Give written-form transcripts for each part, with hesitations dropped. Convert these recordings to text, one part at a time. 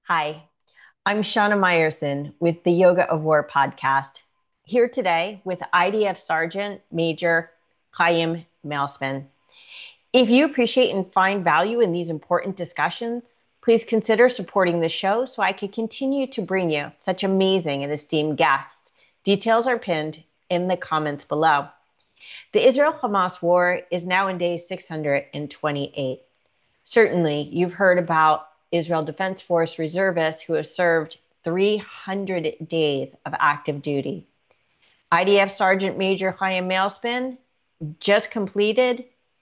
Hi, I'm Shauna Meyerson with the Yoga of War podcast, here today with IDF Sergeant Major Chaim Mailspin. If you appreciate and find value in these important discussions, please consider supporting the show so I can continue to bring you such amazing and esteemed guests. Details are pinned in the comments below. The Israel-Hamas war is now in day 628. Certainly, you've heard about Israel Defense Force reservists who have served 300 days of active duty. IDF Sergeant Major Chaim Mailspin just completed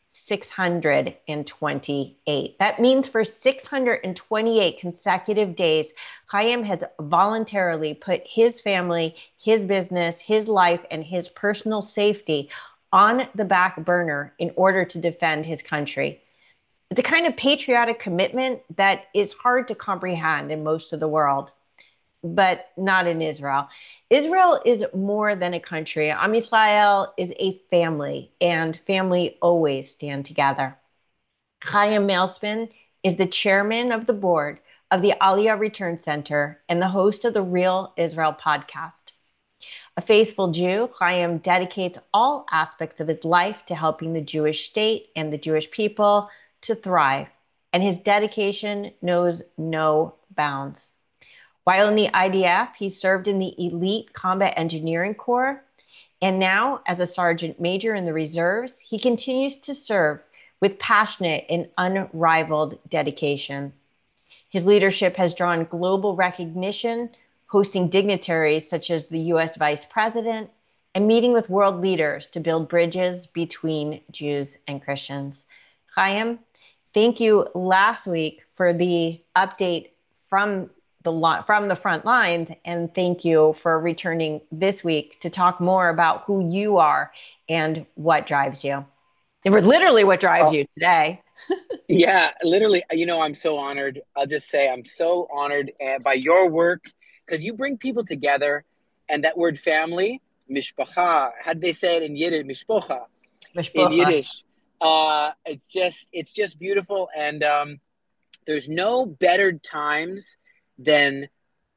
628. That means for 628 consecutive days, Chaim has voluntarily put his family, his business, his life, and his personal safety on the back burner in order to defend his country. It's a kind of patriotic commitment that is hard to comprehend in most of the world, but not in Israel. Israel is more than a country. Am Yisrael is a family, and family always stand together. Chaim Mailspin is the chairman of the board of the Aliyah Return Center and the host of the Real Israel podcast. A faithful Jew, Chaim dedicates all aspects of his life to helping the Jewish state and the Jewish people to thrive, and his dedication knows no bounds. While in the IDF, he served in the Elite Combat Engineering Corps, and now as a sergeant major in the reserves, he continues to serve with passionate and unrivaled dedication. His leadership has drawn global recognition, hosting dignitaries such as the U.S. Vice President and meeting with world leaders to build bridges between Jews and Christians. Chaim, thank you last week for the update from the front lines, and thank you for returning this week to talk more about who you are and what drives you. It was literally what drives you today. Yeah, literally, I'm so honored. I'll just say I'm so honored by your work because you bring people together. And that word family, mishpacha, how do they say it in Yiddish? Mishpocha in Mishpocha. Yiddish. It's just beautiful. And there's no better times than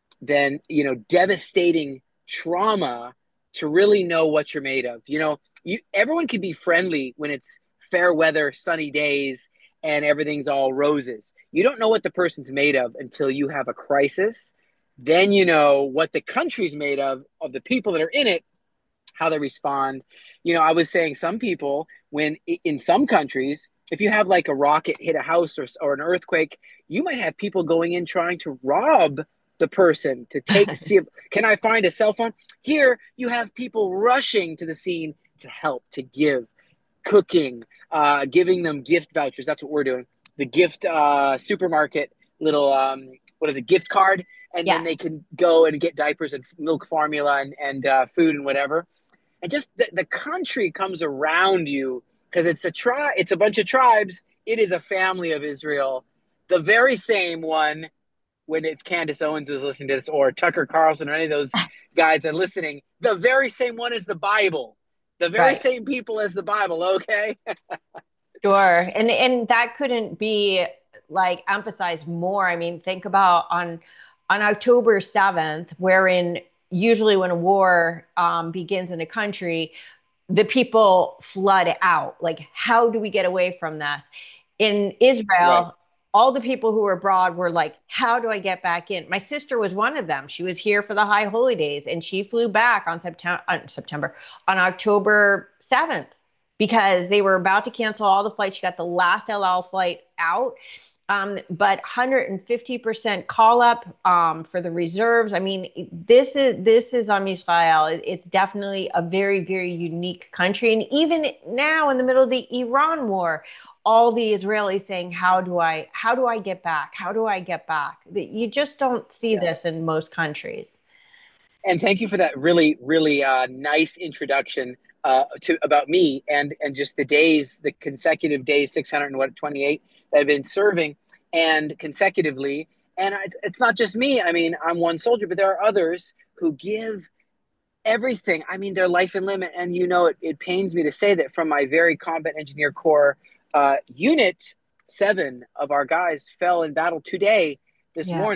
devastating trauma to really know what you're made of. Everyone can be friendly when it's fair weather, sunny days, and everything's all roses. You don't know what the person's made of until you have a crisis. Then you know what the country's made of the people that are in it, how they respond. I was saying some people, when in some countries, if you have like a rocket hit a house or an earthquake, you might have people going in trying to rob the person to see if can I find a cell phone. Here you have people rushing to the scene to help, to give, cooking, giving them gift vouchers. That's what we're doing. The gift supermarket little what is it, gift card, and then Yes. they can go and get diapers and milk formula and food and whatever. And just the country comes around you because it's a bunch of tribes. It is a family of Israel, the very same one. When if Candace Owens is listening to this, or Tucker Carlson, or any of those guys are listening, the very same one as the Bible, the very Right. same people as the Bible. Okay. Sure. And that couldn't be like emphasized more. I mean, think about on October 7th, wherein usually when a war begins in a country, the people flood out. Like, how do we get away from this? In Right. Israel, all the people who were abroad were like, how do I get back in? My sister was one of them. She was here for the high holy days and she flew back on October 7th because they were about to cancel all the flights. She got the last El Al flight out. But 150% call up for the reserves. I mean, this is Am Yisrael. It's definitely a very, very unique country. And even now, in the middle of the Iran war, all the Israelis saying, how do I get back? How do I get back? You just don't see Yeah. this in most countries. And thank you for that really, really nice introduction to about me and just the consecutive days, 628 that I've been serving, and consecutively. And it's not just me. I mean, I'm one soldier, but there are others who give everything. I mean, their life and limb. And it pains me to say that from my very combat engineer corps unit, 7 of our guys fell in battle today, this Yeah. morning.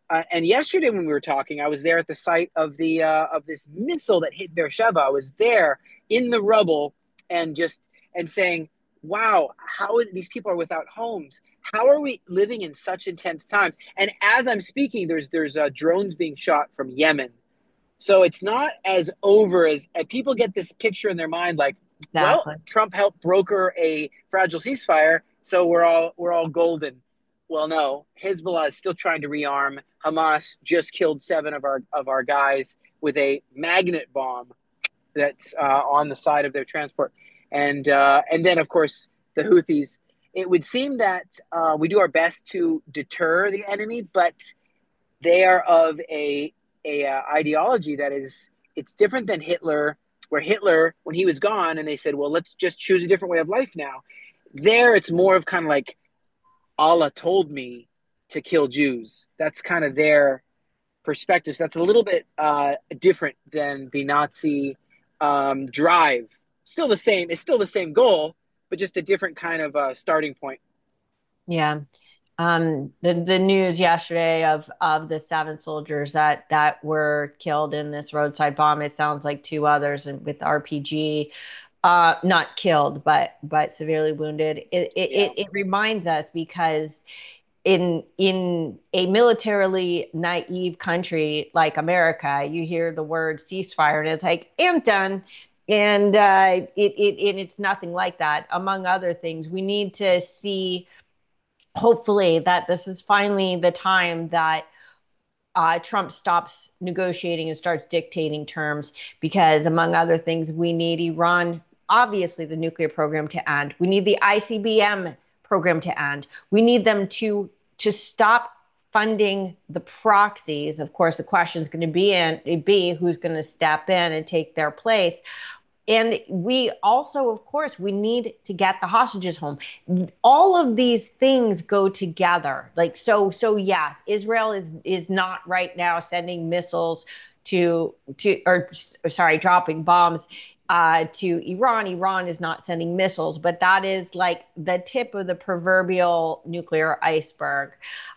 And yesterday when we were talking, I was there at the site of the of this missile that hit Beersheba. I was there in the rubble and just and saying, "Wow, how these people are without homes? How are we living in such intense times?" And as I'm speaking, there's drones being shot from Yemen. So it's not as over as people get this picture in their mind, like, well, Exactly. Trump helped broker a fragile ceasefire, so we're all golden. Well, no, Hezbollah is still trying to rearm. Hamas just killed 7 of our guys with a magnet bomb that's on the side of their transport, and then of course the Houthis. It would seem that we do our best to deter the enemy, but they are of a ideology that is it's different than Hitler, where Hitler, when he was gone, and they said, well, let's just choose a different way of life now. There, it's more of kind of like Allah told me to kill Jews. That's kind of their perspective. So that's a little bit different than the Nazi drive. Still the same. It's still the same goal, but just a different kind of starting point. Yeah. The news yesterday of the 7 soldiers that were killed in this roadside bomb. It sounds like 2 others with RPG, not killed, but severely wounded. Yeah. It reminds us because in a militarily naive country like America, you hear the word ceasefire and it's like, I'm done. And it's nothing like that. Among other things, we need to see, hopefully, that this is finally the time that Trump stops negotiating and starts dictating terms, because, among other things, we need Iran, obviously, the nuclear program to end. We need the ICBM program to end. We need them to stop funding the proxies. Of course, the question is going to be who's going to step in and take their place. And we also, of course, we need to get the hostages home. All of these things go together. Like, so yes, Israel is not right now sending missiles or sorry, dropping bombs to Iran. Iran is not sending missiles, but that is like the tip of the proverbial nuclear iceberg.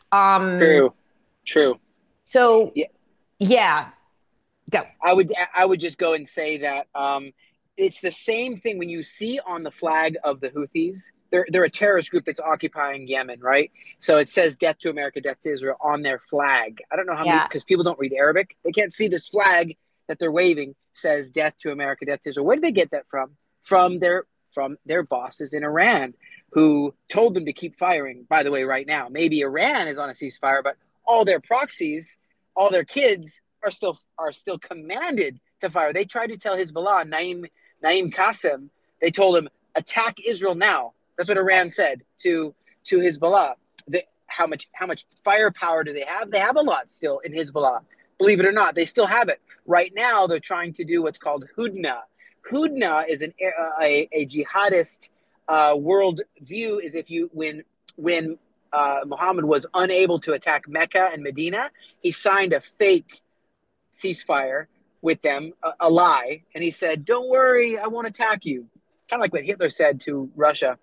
Um, True. True. so Yeah. yeah, go. I would just go and say that it's the same thing when you see on the flag of the Houthis. They're a terrorist group that's occupying Yemen, right? So it says "Death to America, Death to Israel" on their flag. I don't know how many, Yeah. because people don't read Arabic. They can't see this flag that they're waving says "Death to America, Death to Israel." Where did they get that from? From their bosses in Iran, who told them to keep firing. By the way, right now, maybe Iran is on a ceasefire, but all their proxies, all their kids are still commanded to fire. They tried to tell Hezbollah, Naim Qasem, they told him, attack Israel now. That's what Iran said to Hezbollah. How much firepower do they have? They have a lot still in Hezbollah. Believe it or not, they still have it. Right now, they're trying to do what's called Hudna. Hudna is a jihadist world view. Is if you when Muhammad was unable to attack Mecca and Medina, he signed a fake ceasefire with them, a lie, and he said, "Don't worry, I won't attack you." Kind of like what Hitler said to Russia,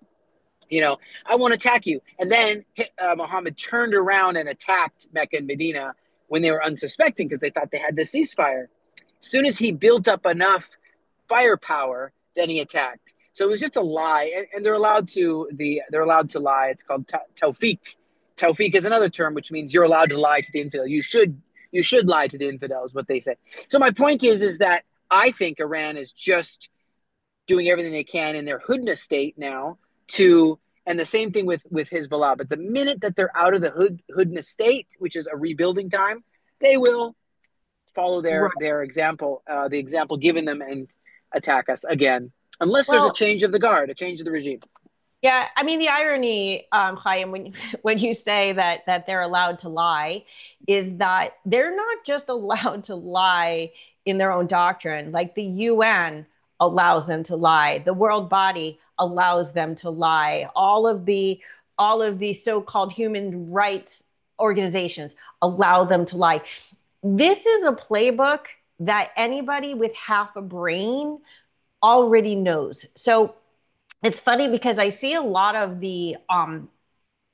"I won't attack you." And then Muhammad turned around and attacked Mecca and Medina when they were unsuspecting because they thought they had the ceasefire. As soon as he built up enough firepower, then he attacked. So it was just a lie, and they're allowed to lie. It's called tawfiq. Tawfiq is another term which means you're allowed to lie to the infidel. You should lie to the infidels, what they say. So my point is that I think Iran is just doing everything they can in their Hudna state now to, and the same thing with Hezbollah. But the minute that they're out of the Hudna state, which is a rebuilding time, they will follow their example, the example given them, and attack us again, unless there's a Well, change of the guard, a change of the regime. yeah, I mean the irony, Chaim, when when you say that they're allowed to lie, is that they're not just allowed to lie in their own doctrine. Like the UN allows them to lie, the world body allows them to lie, all of the so-called human rights organizations allow them to lie. This is a playbook that anybody with half a brain already knows. So it's funny because I see a lot of the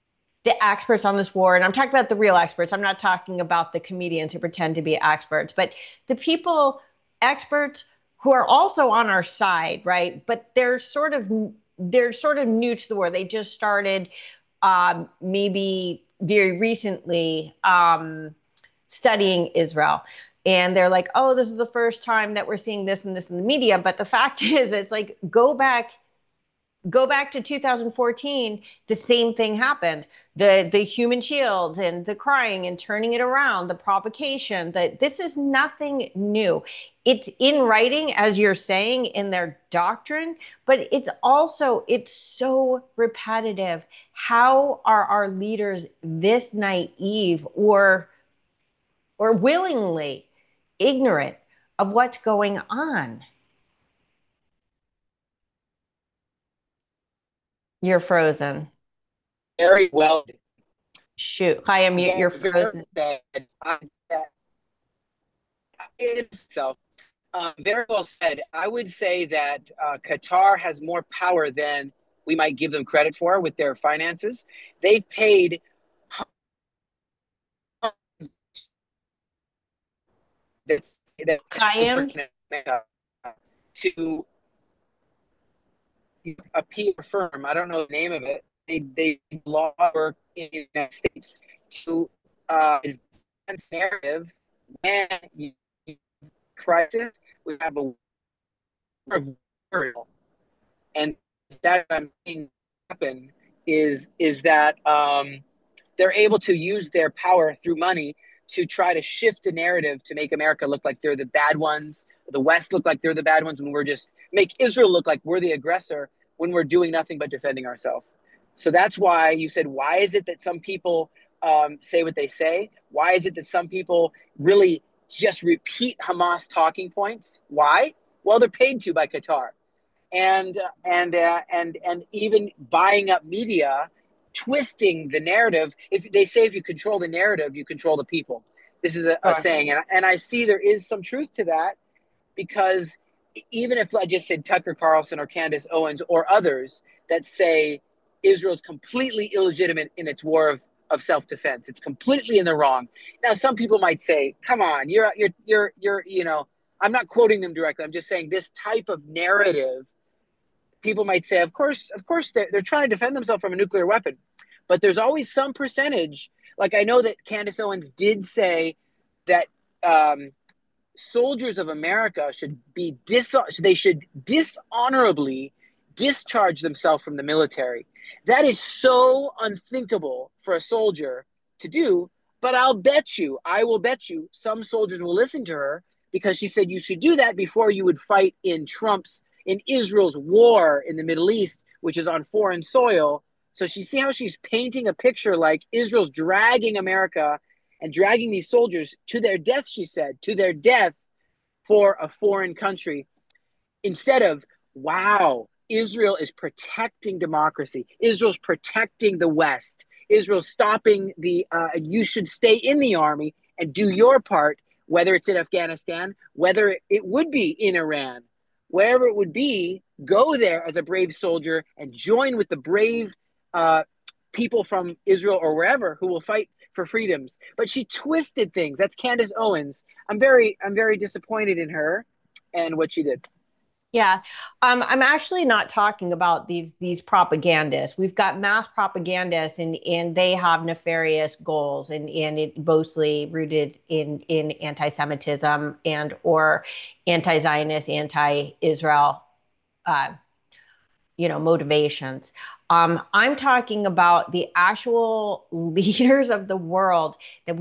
the experts on this war, and I'm talking about the real experts. I'm not talking about the comedians who pretend to be experts, but the people, experts who are also on our side, right? But they're sort of new to the war. They just started maybe very recently studying Israel. And they're like, oh, this is the first time that we're seeing this and this in the media. But the fact is, it's like go back to 2014, the same thing happened. The human shields and the crying and turning it around, the provocation, that this is nothing new. It's in writing, as you're saying, in their doctrine, but it's so repetitive. How are our leaders this naive or willingly ignorant of what's going on? You're frozen. Very well. Shoot. Hi, you're Very frozen. said. Itself. Very well said. I would say that Qatar has more power than we might give them credit for with their finances. They've paid that Chaim, to a PR firm. I don't know the name of it. They law work in the United States to advance narrative when you crisis we have a war, and that I'm seeing happen is that they're able to use their power through money to try to shift the narrative to make America look like they're the bad ones, the West look like they're the bad ones, when we're just make Israel look like we're the aggressor when we're doing nothing but defending ourselves. So that's why you said, why is it that some people say what they say? Why is it that some people really just repeat Hamas talking points? Why? Well, they're paid to by Qatar, and even buying up media, twisting the narrative. If they say if you control the narrative, you control the people. This is a sure. saying, and I see there is some truth to that, because even if I just said Tucker Carlson or Candace Owens or others that say Israel's completely illegitimate in its war of self-defense, it's completely in the wrong. Now, some people might say, "Come on, you're I'm not quoting them directly. I'm just saying this type of narrative. People might say, of course, they're trying to defend themselves from a nuclear weapon, but there's always some percentage. Like I know that Candace Owens did say that soldiers of America they should dishonorably discharge themselves from the military. That is so unthinkable for a soldier to do. But I will bet you, some soldiers will listen to her, because she said you should do that before you would fight in Israel's war in the Middle East, which is on foreign soil. So see how she's painting a picture like Israel's dragging America and dragging these soldiers to their death, she said, to their death for a foreign country, instead of, wow, Israel is protecting democracy. Israel's protecting the West. Israel's stopping you should stay in the army and do your part, whether it's in Afghanistan, whether it would be in Iran, wherever it would be, go there as a brave soldier and join with the brave people from Israel or wherever who will fight for freedoms. But she twisted things. That's Candace Owens. I'm very disappointed in her and what she did. Yeah. I'm actually not talking about these propagandists. We've got mass propagandists and they have nefarious goals and it mostly rooted in anti-Semitism and or anti-Zionist, anti-Israel uh, motivations. I'm talking about the actual leaders of the world that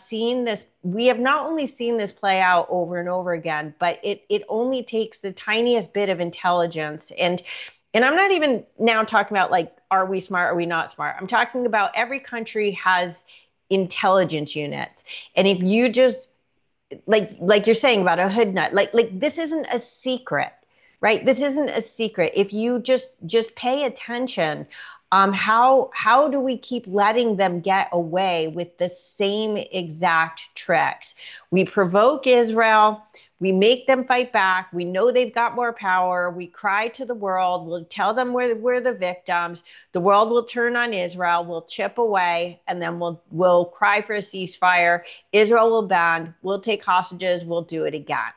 we have not only seen this play out over and over again, but it only takes the tiniest bit of intelligence. And I'm not even now talking about like, are we smart? Are we not smart? I'm talking about every country has intelligence units. And if you just like you're saying about a hood nut, like this isn't a secret, right? This isn't a secret. If you just pay attention, How do we keep letting them get away with the same exact tricks? We provoke Israel. We make them fight back. We know they've got more power. We cry to the world. We'll tell them we're the victims. The world will turn on Israel. We'll chip away, and then we'll cry for a ceasefire. Israel will bend. We'll take hostages. We'll do it again.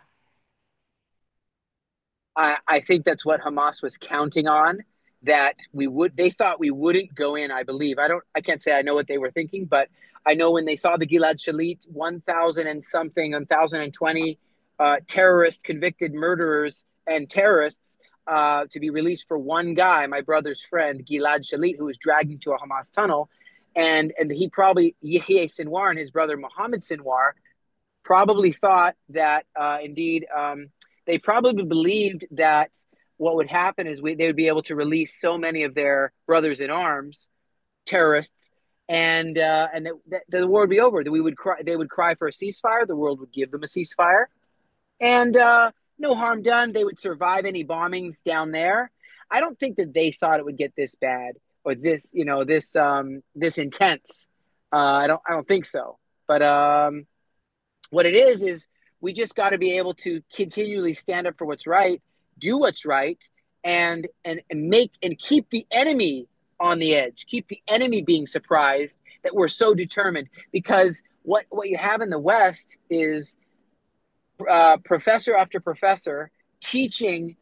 I think that's what Hamas was counting on. That they thought we wouldn't go in. I believe. I can't say I know what they were thinking, but I know when they saw the Gilad Shalit, 1,000 and something, 1,020 terrorist convicted murderers and terrorists to be released for one guy, my brother's friend Gilad Shalit, who was dragged into a Hamas tunnel, and he probably Yahya Sinwar and his brother Mohammed Sinwar probably thought that indeed they probably believed that what would happen is they would be able to release so many of their brothers in arms, terrorists, and the war would be over. That they would cry for a ceasefire. The world would give them a ceasefire, and no harm done. They would survive any bombings down there. I don't think that they thought it would get this bad or this intense. I don't think so. But what it is we just got to be able to continually stand up for what's right, do what's right, and keep the enemy on the edge, keep the enemy being surprised that we're so determined. Because what you have in the West is professor after professor teaching,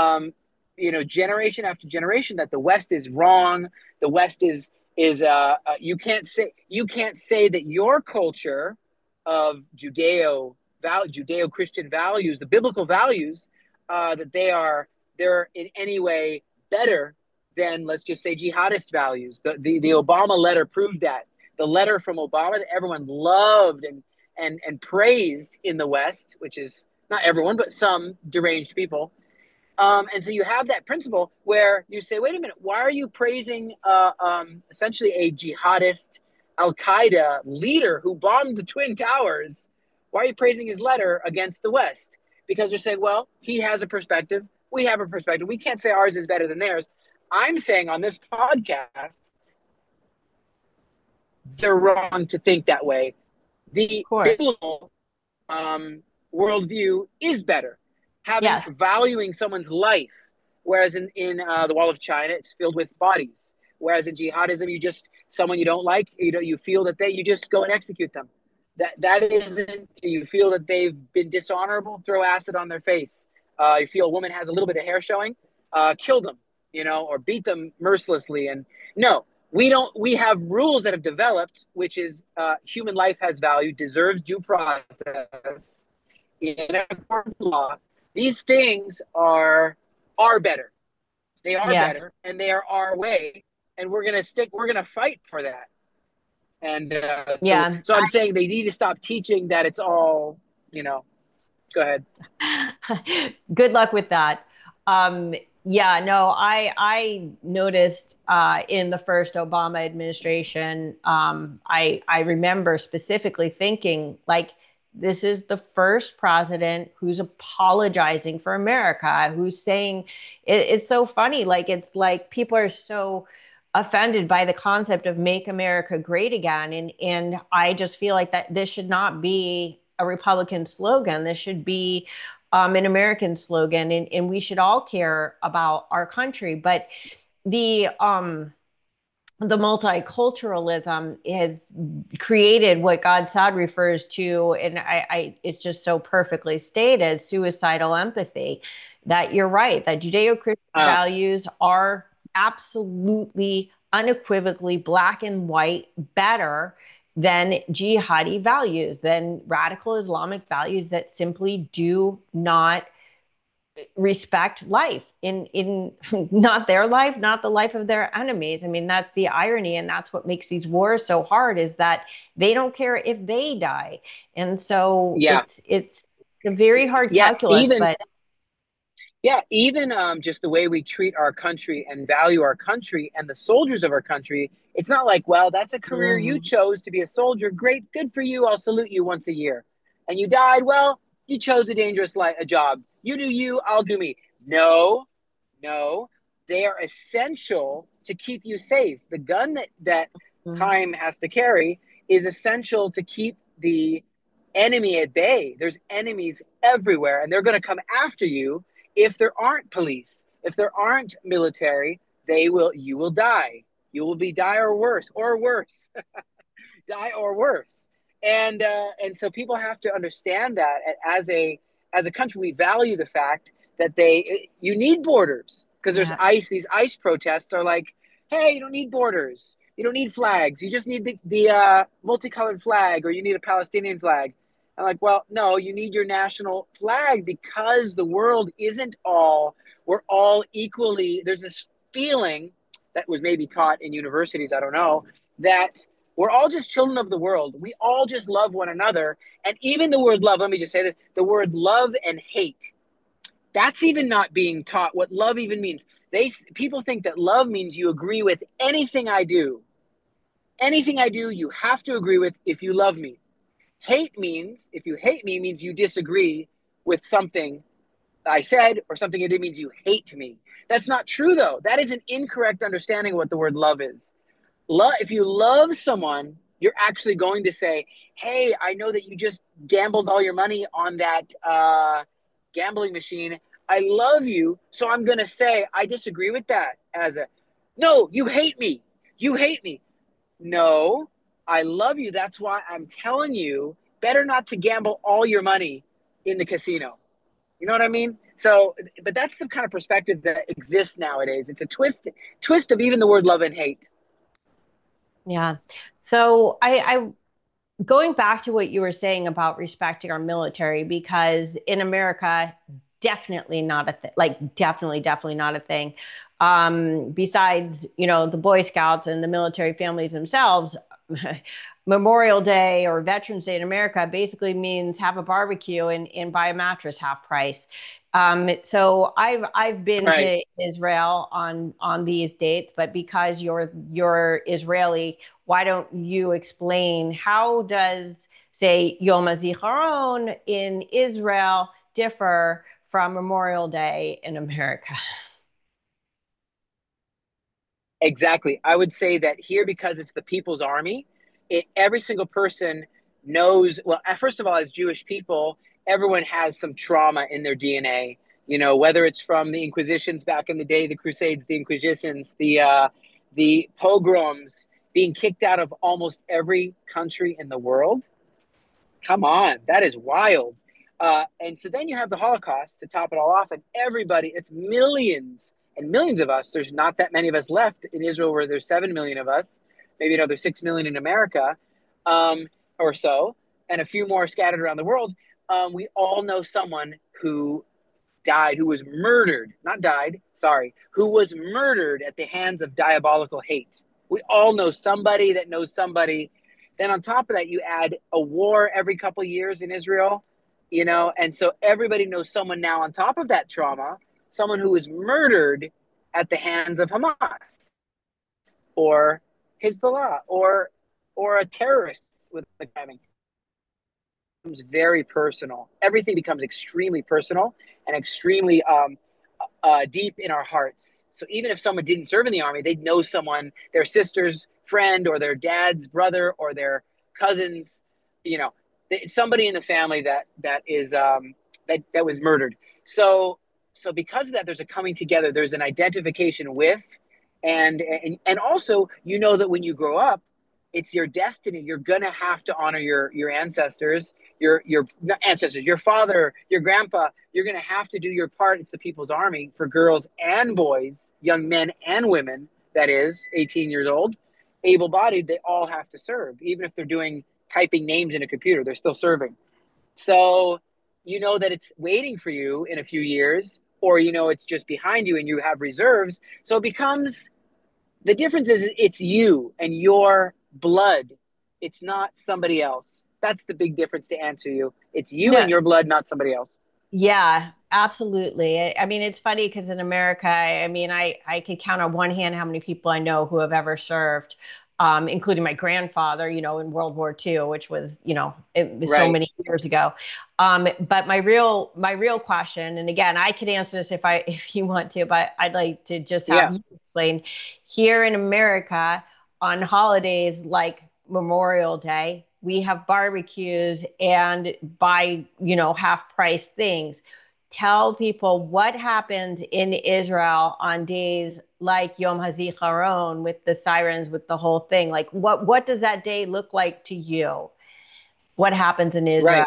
generation after generation that the West is wrong. The West is you can't say that your culture of Judeo-Christian values, the biblical values, that they're in any way better than, let's just say, jihadist values. The Obama letter proved that. The letter from Obama that everyone loved and praised in the West, which is not everyone, but some deranged people. And so you have that principle where you say, wait a minute, why are you praising essentially a jihadist Al-Qaeda leader who bombed the Twin Towers? Why are you praising his letter against the West? Because you're saying, well, he has a perspective. We have a perspective. We can't say ours is better than theirs. I'm saying on this podcast, they're wrong to think that way. The biblical worldview is better. Valuing someone's life, whereas in the Wall of China, it's filled with bodies. Whereas in jihadism, someone you don't like, you feel that you just go and execute them. That isn't, you feel that they've been dishonorable, throw acid on their face. You feel a woman has a little bit of hair showing, kill them, or beat them mercilessly. And no, we have rules that have developed, which is human life has value, deserves due process in accordance with law. These things are better. They are better, and they are our way, and we're gonna fight for that. And so I'm saying they need to stop teaching that it's all, Go ahead. Good luck with that. I noticed in the first Obama administration, I remember specifically thinking, like, this is the first president who's apologizing for America, who's saying it's so funny. Like, it's like people are so offended by the concept of make America great again. And I just feel like that this should not be a Republican slogan. This should be an American slogan. And we should all care about our country. But the multiculturalism has created what Gad Saad refers to, and it's just so perfectly stated, suicidal empathy. That you're right, that Judeo-Christian values are absolutely, unequivocally, black and white, better than jihadi values, than radical Islamic values that simply do not respect life in not their life, not the life of their enemies. I mean, that's the irony, and that's what makes these wars so hard, is that they don't care if they die. And so it's a very hard calculus. Even just the way we treat our country and value our country and the soldiers of our country, it's not like, well, that's a career you chose to be a soldier. Great, good for you. I'll salute you once a year. And you died. Well, you chose a dangerous job. You do you, I'll do me. No. they are essential to keep you safe. The gun that Mhm. Chaim has to carry is essential to keep the enemy at bay. There's enemies everywhere, and they're going to come after you if there aren't police, if there aren't military. You will die. You will be die or worse, die or worse. And so people have to understand that as a country, we value the fact that you need borders because there's Yeah. ICE. These ICE protests are like, hey, you don't need borders. You don't need flags. You just need the multicolored flag, or you need a Palestinian flag. I'm like, well, no, you need your national flag because the world isn't all, we're all equally, there's this feeling that was maybe taught in universities, I don't know, that we're all just children of the world. We all just love one another. And even the word love, let me just say this, the word love and hate, that's even not being taught what love even means. People think that love means you agree with anything I do. Anything I do, you have to agree with if you love me. Hate means, if you hate me, means you disagree with something I said or something I did, means you hate me. That's not true, though. That is an incorrect understanding of what the word love is. If you love someone, you're actually going to say, hey, I know that you just gambled all your money on that gambling machine. I love you. So I'm going to say, I disagree with that no, you hate me. You hate me. No, I love you. That's why I'm telling you, better not to gamble all your money in the casino. You know what I mean? So, but that's the kind of perspective that exists nowadays. It's a twist of even the word love and hate. Yeah. So I going back to what you were saying about respecting our military, because in America, definitely not a thing. Like definitely not a thing. Besides, the Boy Scouts and the military families themselves, Memorial Day or Veterans Day in America basically means have a barbecue and buy a mattress half price. So I've been Right. to Israel on these dates, but because you're Israeli, why don't you explain how does, say, Yom HaZikaron in Israel differ from Memorial Day in America? Exactly. I would say that here, because it's the People's Army, every single person knows. Well, first of all, as Jewish people, everyone has some trauma in their DNA. Whether it's from the Inquisitions back in the day, the Crusades, the Inquisitions, the pogroms, being kicked out of almost every country in the world. Come on, that is wild. And so then you have the Holocaust to top it all off, and everybody, it's millions and millions of us. There's not that many of us left in Israel, where there's 7 million of us, maybe another 6 million in America, um, or so, and a few more scattered around the world. We all know someone who died, who was murdered, not died, sorry, who was murdered at the hands of diabolical hate. We all know somebody that knows somebody. Then on top of that, you add a war every couple of years in Israel, and so everybody knows someone now on top of that trauma, someone who was murdered at the hands of Hamas or Hezbollah or a terrorist with the timing. Becomes very personal. Everything becomes extremely personal and extremely deep in our hearts. So even if someone didn't serve in the army, they'd know someone, their sister's friend or their dad's brother or their cousins, you know, somebody in the family that was murdered. So because of that, there's a coming together. There's an identification with, and also that when you grow up, it's your destiny. You're gonna have to honor your ancestors, your ancestors, your father, your grandpa. You're gonna have to do your part. It's the People's Army for girls and boys, young men and women. That is 18 years old, able-bodied. They all have to serve, even if they're doing typing names in a computer. They're still serving. So you know that it's waiting for you in a few years, or it's just behind you and you have reserves. So it becomes the difference is it's you and your blood. It's not somebody else. That's the big difference to answer you. It's you No, and your blood, not somebody else. yeah, absolutely. I mean, it's funny because in America, I mean, I could count on one hand how many people I know who have ever served. including my grandfather, in World War II, which was, it was so Right. many years ago. But my real question, and again, I could answer this if you want to, but I'd like to just have Yeah. you explain. Here in America, on holidays like Memorial Day, we have barbecues and buy, half price things. Tell people what happens in Israel on days like Yom HaZikaron with the sirens, with the whole thing. Like, what does that day look like to you? What happens in Israel? Right.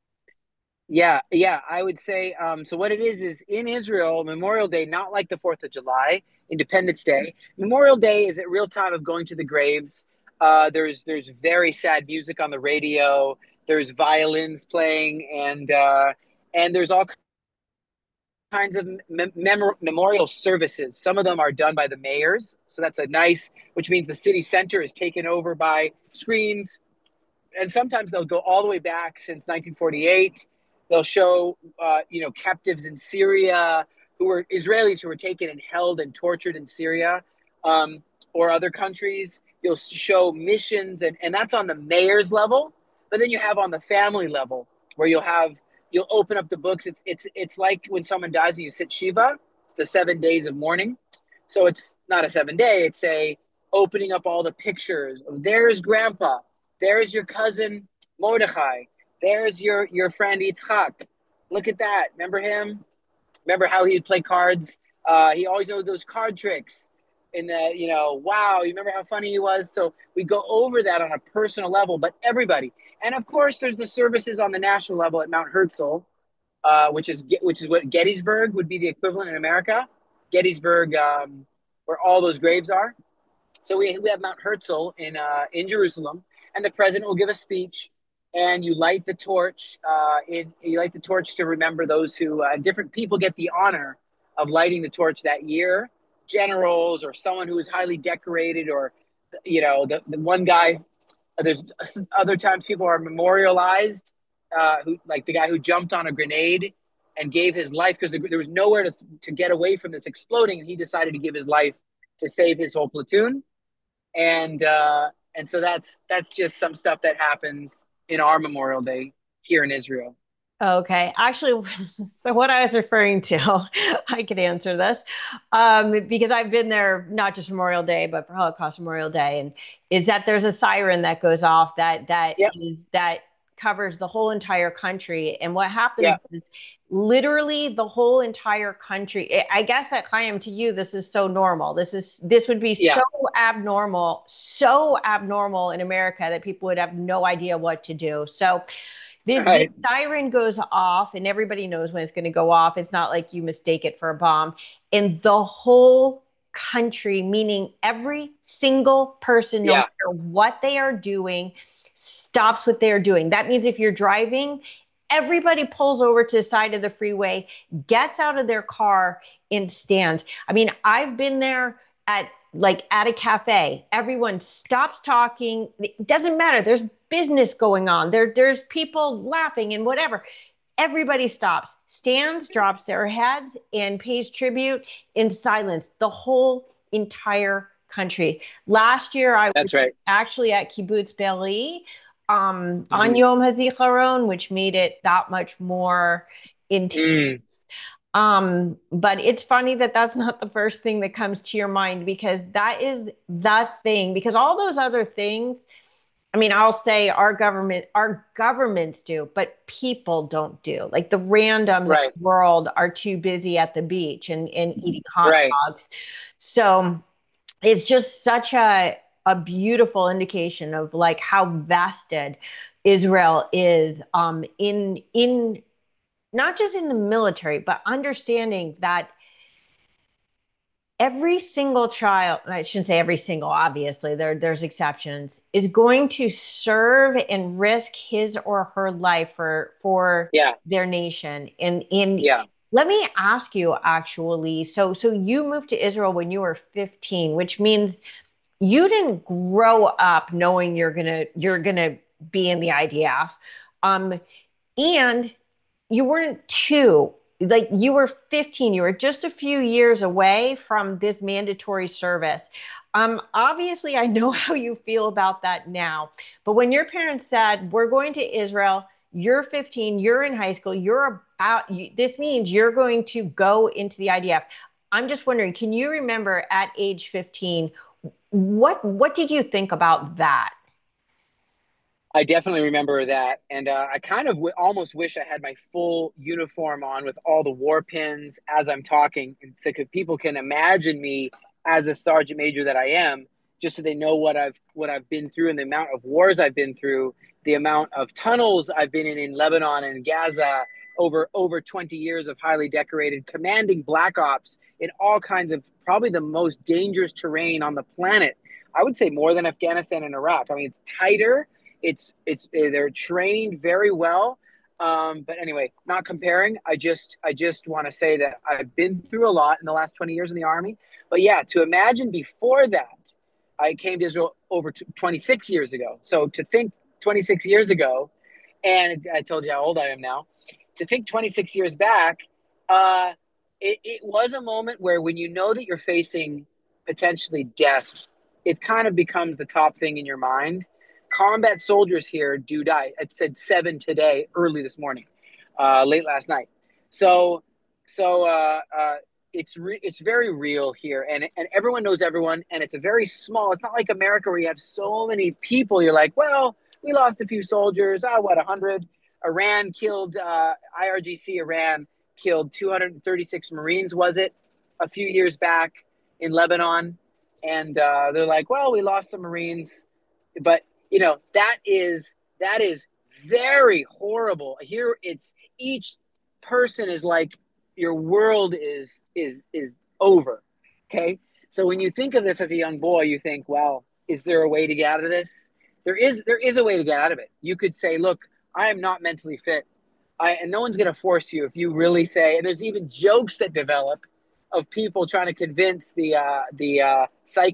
Yeah, yeah, I would say so what it is in Israel, Memorial Day, not like the 4th of July, Independence Day. Memorial Day is a real time of going to the graves. There's very sad music on the radio. There's violins playing, and there's all kinds of memorial services. Some of them are done by the mayors, so that's a nice, which means the city center is taken over by screens, and sometimes they'll go all the way back since 1948. They'll show, captives in Syria who were Israelis who were taken and held and tortured in Syria, or other countries. You'll show missions, and that's on the mayor's level. But then you have on the family level where you'll open up the books. It's like when someone dies and you sit shiva, the 7 days of mourning. So it's not a 7 day. It's a opening up all the pictures. There's grandpa. There's your cousin Mordechai. There's your friend Yitzchak. Look at that. Remember him? Remember how he'd play cards? He always knew those card tricks. In the, wow, you remember how funny he was? So we go over that on a personal level, but everybody. And of course, there's the services on the national level at Mount Herzl, which is what Gettysburg would be the equivalent in America. Gettysburg, where all those graves are. So we have Mount Herzl in Jerusalem, and the president will give a speech, and you light the torch. You light the torch to remember those who different people get the honor of lighting the torch that year. Generals or someone who is highly decorated, or the one guy. There's other times people are memorialized, who like the guy who jumped on a grenade and gave his life because there was nowhere to get away from this exploding, and he decided to give his life to save his whole platoon. And so that's just some stuff that happens in our Memorial Day here in Israel. Okay, actually, so what I was referring to, I could answer this, because I've been there not just Memorial Day, but for Holocaust Memorial Day, and is that there's a siren that goes off Yep. that covers the whole entire country, and what happens Yeah. is literally the whole entire country. I guess that Chaim, to you, this is so normal. This would be Yeah. so abnormal in America that people would have no idea what to do. So. This Right. siren goes off, and everybody knows when it's going to go off. It's not like you mistake it for a bomb. And the whole country, meaning every single person, no Yeah. matter what they are doing, stops what they're doing. That means if you're driving, everybody pulls over to the side of the freeway, gets out of their car, and stands. I mean, I've been there at a cafe. Everyone stops talking. It doesn't matter. There's business going on. There's people laughing and whatever. Everybody stops, stands, drops their heads, and pays tribute in silence. The whole entire country. Last year, I was That's right. actually at Kibbutz Be'eri, on Mm-hmm. Yom HaZikaron, which made it that much more intense. Mm. But it's funny that that's not the first thing that comes to your mind, because that is the thing. Because all those other things, I mean, I'll say our governments do, but people don't do. Like the randoms of Right. the world are too busy at the beach and eating hot Right. dogs. So it's just such a beautiful indication of like how vested Israel is, in not just in the military, but understanding that every single child, I shouldn't say every single, obviously, there's exceptions, is going to serve and risk his or her life for Yeah. their nation. And Yeah. let me ask you actually, so you moved to Israel when you were 15, which means you didn't grow up knowing you're gonna be in the IDF. And you weren't two. like you were 15, you were just a few years away from this mandatory service. Obviously, I know how you feel about that now, but when your parents said, we're going to Israel, you're 15, you're in high school, this means you're going to go into the IDF. I'm just wondering, can you remember at age 15, what did you think about that? I definitely remember that, and I kind of almost wish I had my full uniform on with all the war pins as I'm talking, and so people can imagine me as a sergeant major that I am, just so they know what I've been through and the amount of wars I've been through, the amount of tunnels I've been in Lebanon and Gaza over 20 years of highly decorated, commanding black ops in all kinds of probably the most dangerous terrain on the planet. I would say more than Afghanistan and Iraq. I mean, it's tighter, they're trained very well. But anyway, not comparing. I just want to say that I've been through a lot in the last 20 years in the Army. But yeah, to imagine before that, I came to Israel over 26 years ago. So to think 26 years ago, and I told you how old I am now, to think 26 years back, uh, it was a moment where when you know that you're facing potentially death, it kind of becomes the top thing in your mind. Combat soldiers here do die. It said 7 today, early this morning, late last night. So, so it's very real here, and everyone knows everyone, and it's a very small. It's not like America where you have so many people. You're like, well, we lost a few soldiers. What 100? Iran killed IRGC. Iran killed 236 Marines. Was it a few years back in Lebanon? And they're like, well, we lost some Marines, but that is very horrible. Here it's each person is like your world is over. Okay. So when you think of this as a young boy, you think, well, is there a way to get out of this? There is a way to get out of it. You could say, look, I am not mentally fit. And no one's going to force you if you really say, and there's even jokes that develop of people trying to convince the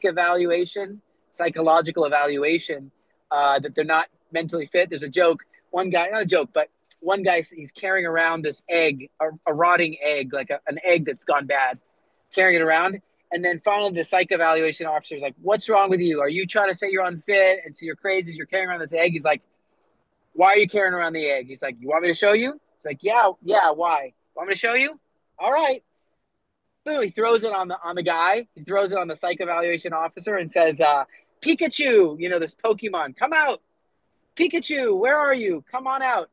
psychological evaluation, that they're not mentally fit. There's a joke. One guy, not a joke, but one guy, he's carrying around this egg, a rotting egg, like an egg that's gone bad, carrying it around. And then finally, the psych evaluation officer is like, "What's wrong with you? Are you trying to say you're unfit? And so you're crazy. You're carrying around this egg." He's like, "Why are you carrying around the egg?" He's like, "You want me to show you?" He's like, "Yeah, yeah. Why? Want me to show you?" All right. Boom, he throws it on the guy. He throws it on the psych evaluation officer and says, "Pikachu, this Pokemon, come out. Pikachu, where are you? Come on out."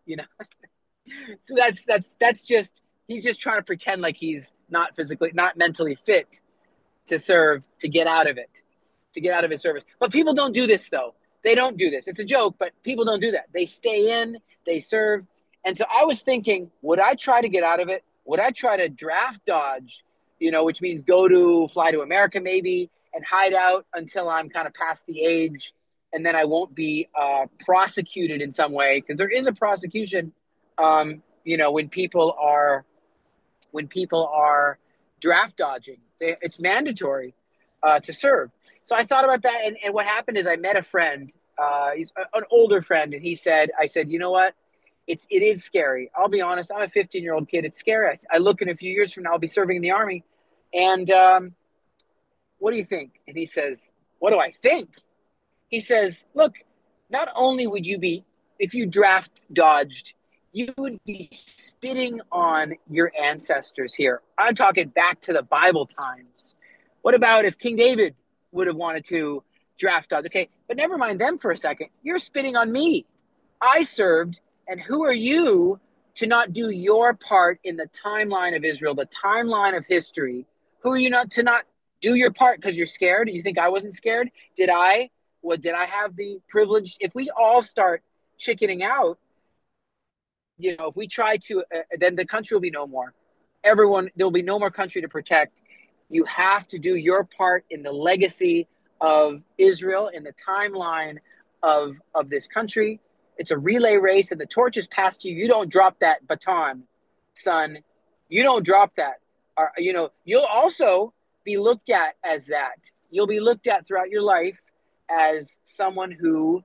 So that's just he's just trying to pretend like he's not mentally fit to serve, to get out of it, to get out of his service. But people don't do this though. They don't do this. It's a joke, but people don't do that. They stay in, they serve. And so I was thinking, would I try to get out of it? Would I try to draft dodge, which means fly to America maybe and hide out until I'm kind of past the age, and then I won't be prosecuted in some way, because there is a prosecution, when people are draft dodging. It's mandatory to serve. So I thought about that, and what happened is I met a friend. He's an older friend, and I said, you know what? It is scary. I'll be honest. I'm a 15-year-old kid. It's scary. I look in a few years from now, I'll be serving in the Army. And what do you think? And he says, what do I think? He says, look, not only would you be, if you draft dodged, you would be spitting on your ancestors here. I'm talking back to the Bible times. What about if King David would have wanted to draft dodge? Okay, but never mind them for a second. You're spitting on me. I served, and who are you to not do your part in the timeline of Israel, the timeline of history? Who are you not to not do your part because you're scared? You think I wasn't scared? Did I have the privilege? If we all start chickening out, if we try to, then the country will be no more. There will be no more country to protect. You have to do your part in the legacy of Israel, in the timeline of this country. It's a relay race, and the torch is passed to you. You don't drop that baton, son. You don't drop that. You'll also be looked at as that. You'll be looked at throughout your life as someone who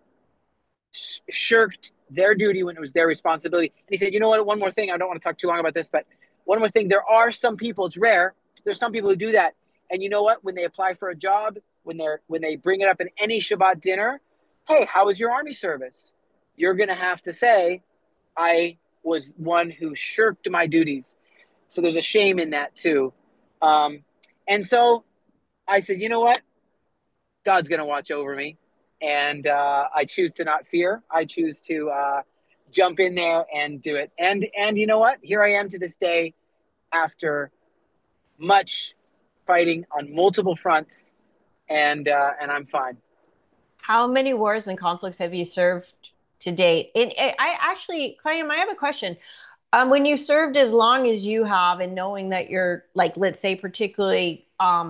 shirked their duty when it was their responsibility. And he said, you know what? One more thing. I don't want to talk too long about this, but one more thing, there are some people, it's rare, there's some people who do that. And you know what? When they apply for a job, when they bring it up in any Shabbat dinner, hey, how was your army service? You're going to have to say, I was one who shirked my duties. So there's a shame in that too. Um, and so I said, you know what? God's going to watch over me. And I choose to not fear. I choose to jump in there and do it. And you know what? Here I am to this day after much fighting on multiple fronts, and I'm fine. How many wars and conflicts have you served to date? I actually, Chaim, I have a question. When you served as long as you have, and knowing that you're like, let's say, particularly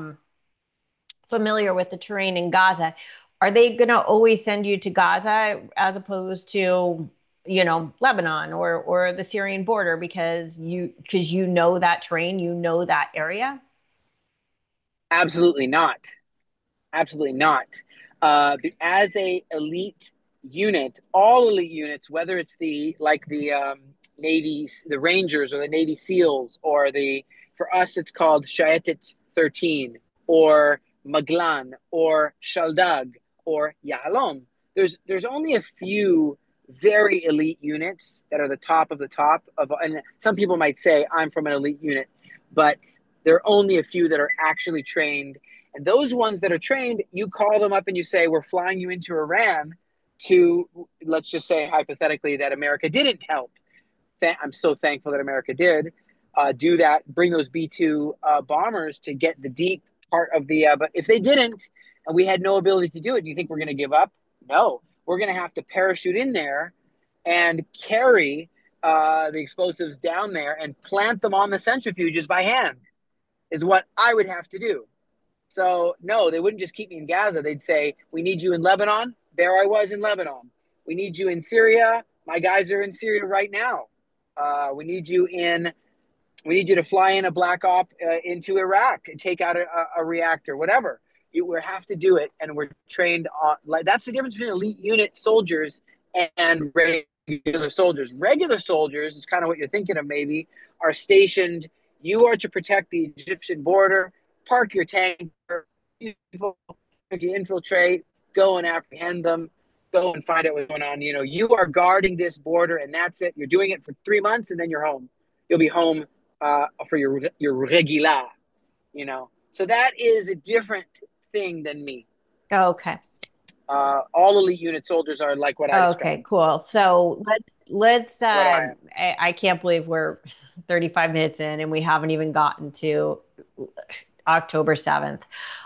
familiar with the terrain in Gaza, are they going to always send you to Gaza as opposed to, Lebanon or the Syrian border because you know that terrain, you know that area? Absolutely not. Absolutely not. As a elite unit, all elite units, whether it's the Navy, the Rangers or the Navy SEALs, or for us it's called Shayetet 13 or Maglan or Shaldag or Yahalom. There's only a few very elite units that are the top of the top of, and some people might say I'm from an elite unit, but there are only a few that are actually trained. And those ones that are trained, you call them up and you say, we're flying you into Iran to, let's just say hypothetically that America didn't help. I'm so thankful that America did do that, bring those B-2 bombers to get the deep part of but if they didn't, and we had no ability to do it, do you think we're going to give up? No. We're going to have to parachute in there and carry the explosives down there and plant them on the centrifuges by hand is what I would have to do. So, no, they wouldn't just keep me in Gaza. They'd say, we need you in Lebanon. There I was in Lebanon. We need you in Syria. My guys are in Syria right now. We need you to fly in a black op into Iraq and take out a reactor, whatever. We have to do it, and we're trained on. That's the difference between elite unit soldiers and regular soldiers. Regular soldiers is kind of what you're thinking of, maybe, are stationed. You are to protect the Egyptian border. Park your tanker, people to infiltrate, go and apprehend them, go and find out what's going on. You are guarding this border, and that's it. You're doing it for 3 months, and then you're home. You'll be home for your regila. So that is a different thing than me. Okay. All elite unit soldiers are like what I described. Okay, cool. So let's I can't believe we're 35 minutes in and we haven't even gotten to October 7th.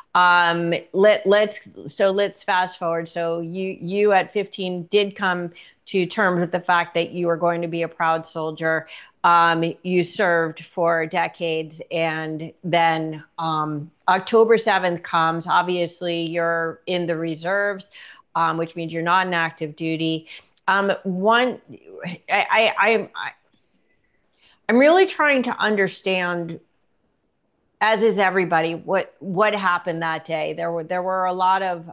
Let's fast forward. So you at 15 did come to terms with the fact that you were going to be a proud soldier. You served for decades, and then October 7th comes. Obviously, you're in the reserves, which means you're not in active duty. One, I'm really trying to understand, as is everybody, what happened that day. There were a lot of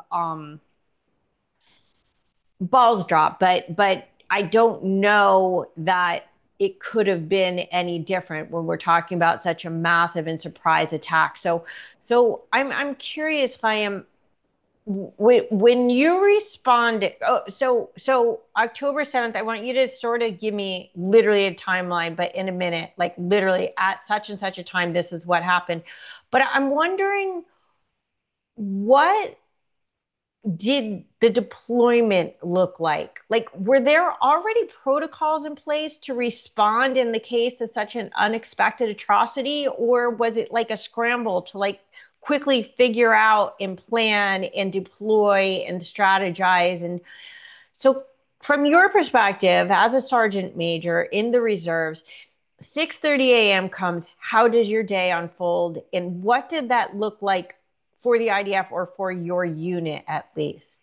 balls dropped, but I don't know that it could have been any different when we're talking about such a massive and surprise attack. So I'm curious, Chaim, when you responded. So October 7th, I want you to sort of give me literally a timeline, but in a minute, like literally at such and such a time, this is what happened. But I'm wondering, what did the deployment look like? Like, were there already protocols in place to respond in the case of such an unexpected atrocity? Or was it like a scramble to like quickly figure out and plan and deploy and strategize? And so from your perspective as a sergeant major in the reserves, 6:30 a.m. comes. How does your day unfold? And what did that look like for the IDF or for your unit at least?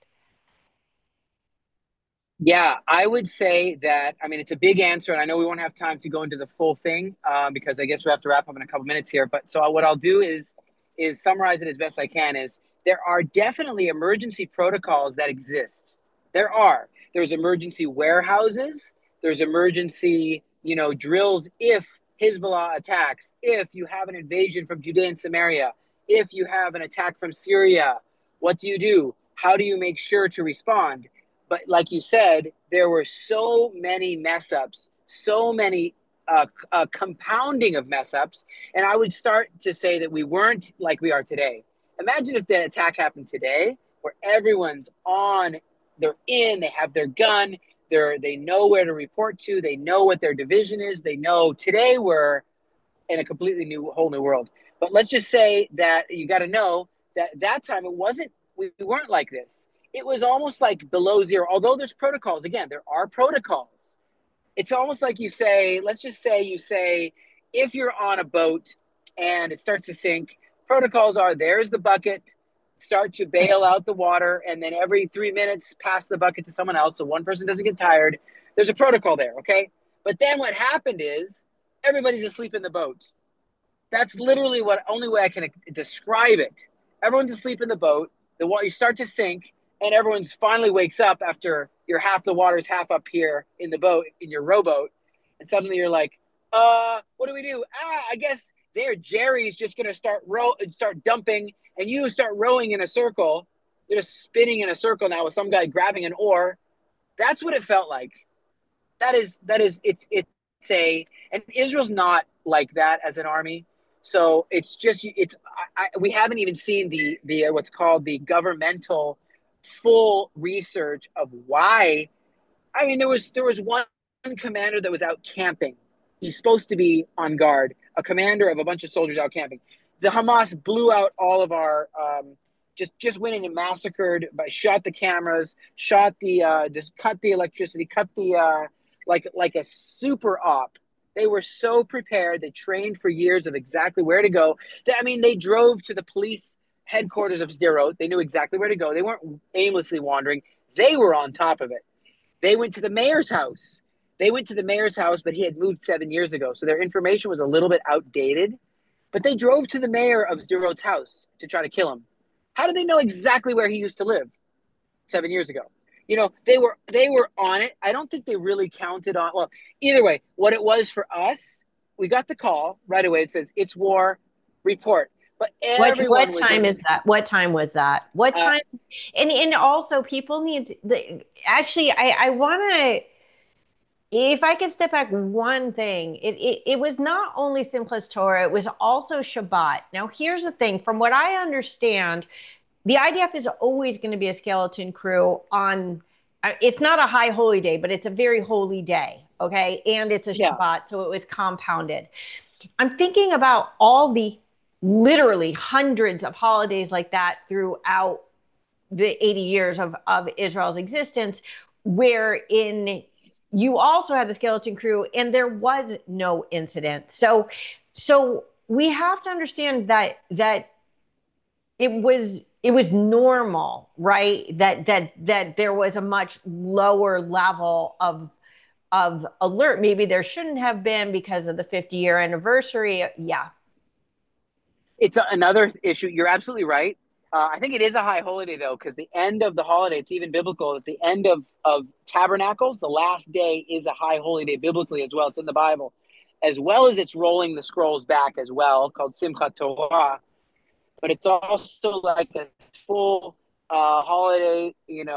Yeah, I would say that, I mean, it's a big answer, and I know we won't have time to go into the full thing because I guess we have to wrap up in a couple minutes here. But so what I'll do is summarize it as best I can. Is there are definitely emergency protocols that exist. There's emergency warehouses. There's emergency, drills if Hezbollah attacks, if you have an invasion from Judea and Samaria, if you have an attack from Syria, what do? How do you make sure to respond? But like you said, there were so many mess ups, so many compounding of mess ups. And I would start to say that we weren't like we are today. Imagine if the attack happened today, where everyone's on, they have their gun, they know where to report to, they know what their division is, they know. Today we're in a completely whole new world. But let's just say that you got to know that time we weren't like this. It was almost like below zero. Although there's protocols, again, there are protocols. It's almost like let's just say you say, if you're on a boat and it starts to sink, protocols are, there's the bucket, start to bail out the water, and then every 3 minutes pass the bucket to someone else so one person doesn't get tired. There's a protocol there, okay? But then what happened is everybody's asleep in the boat. That's literally only way I can describe it. Everyone's asleep in the boat. You start to sink, and everyone's finally wakes up after the water's half up here in the boat, in your rowboat, and suddenly you're like, what do we do? I guess Jerry's just gonna start dumping, and you start rowing in a circle. You're just spinning in a circle now with some guy grabbing an oar. That's what it felt like. And Israel's not like that as an army. So we haven't even seen the what's called the governmental full research of why. I mean, there was one commander that was out camping. He's supposed to be on guard, a commander of a bunch of soldiers out camping. The Hamas blew out all of our, just went in and massacred, shot the cameras, just cut the electricity, cut the, like a super op. They were so prepared. They trained for years of exactly where to go. They drove to the police headquarters of Sderot. They knew exactly where to go. They weren't aimlessly wandering. They were on top of it. They went to the mayor's house. But he had moved 7 years ago. So their information was a little bit outdated. But they drove to the mayor of Sderot's house to try to kill him. How did they know exactly where he used to live 7 years ago? They were on it. I don't think they really counted on. Well, either way, what it was for us, we got the call right away. It says, it's war, report. But what time is that? What time was that? What time? And also, people actually, I want to, if I could step back one thing, it was not only Simchas Torah, it was also Shabbat. Now, here's the thing. From what I understand, the IDF is always going to be a skeleton crew on, it's not a high holy day, but it's a very holy day, okay? And it's a Shabbat, so it was compounded. I'm thinking about all the literally hundreds of holidays like that throughout the 80 years of Israel's existence, wherein you also had the skeleton crew and there was no incident. So we have to understand that it was normal, right? That there was a much lower level of alert. Maybe there shouldn't have been because of the 50-year anniversary. Yeah. It's another issue. You're absolutely right. I think it is a high holiday, though, because the end of the holiday, it's even biblical. At the end of Tabernacles, the last day is a high holy day biblically as well. It's in the Bible, as well as it's rolling the scrolls back as well, called Simchat Torah. But it's also like a full holiday,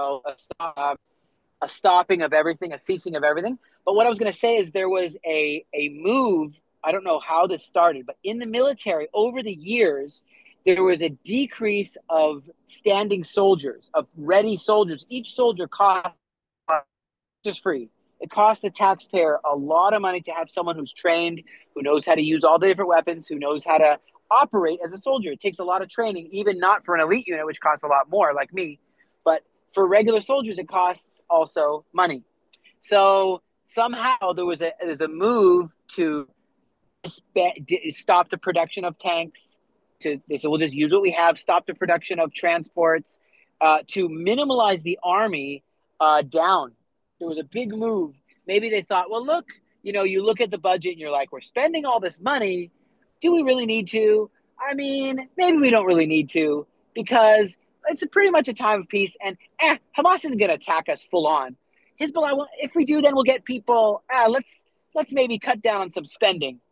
a stopping of everything, a ceasing of everything. But what I was going to say is there was a move. I don't know how this started, but in the military over the years, there was a decrease of standing soldiers, of ready soldiers. Each soldier cost just free. It costs the taxpayer a lot of money to have someone who's trained, who knows how to use all the different weapons, who knows how to operate as a soldier. It takes a lot of training, even not for an elite unit, which costs a lot more, like me. But for regular soldiers, it costs also money. So somehow there's a move to stop the production of tanks. They said, we'll just use what we have, stop the production of transports, to minimalize the army down. There was a big move. Maybe they thought, well, look, you look at the budget and you're like, we're spending all this money. Do we really need to? I mean, maybe we don't really need to, because it's pretty much a time of peace. And Hamas isn't going to attack us full on. Hezbollah, if we do, then we'll get people. Let's maybe cut down on some spending.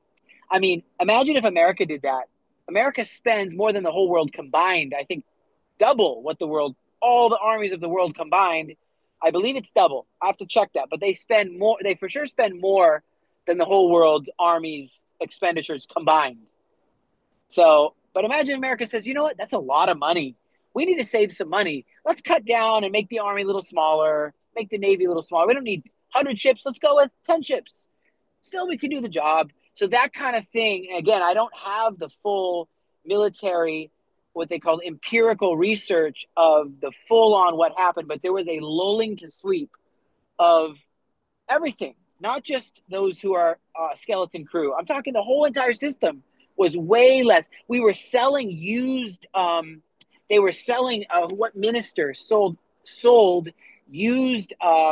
I mean, imagine if America did that. America spends more than the whole world combined. I think double what the world, all the armies of the world combined. I believe it's double. I have to check that, but they spend more. They for sure spend more than the whole world's armies expenditures combined. So, but imagine America says, you know what? That's a lot of money. We need to save some money. Let's cut down and make the army a little smaller, make the navy a little smaller. We don't need 100 ships. Let's go with 10 ships. Still, we can do the job. So that kind of thing. Again, I don't have the full military, what they call empirical research of the full on what happened, but there was a lulling to sleep of everything, not just those who are skeleton crew. I'm talking the whole entire system was way less. We were selling used. They were selling what minister sold used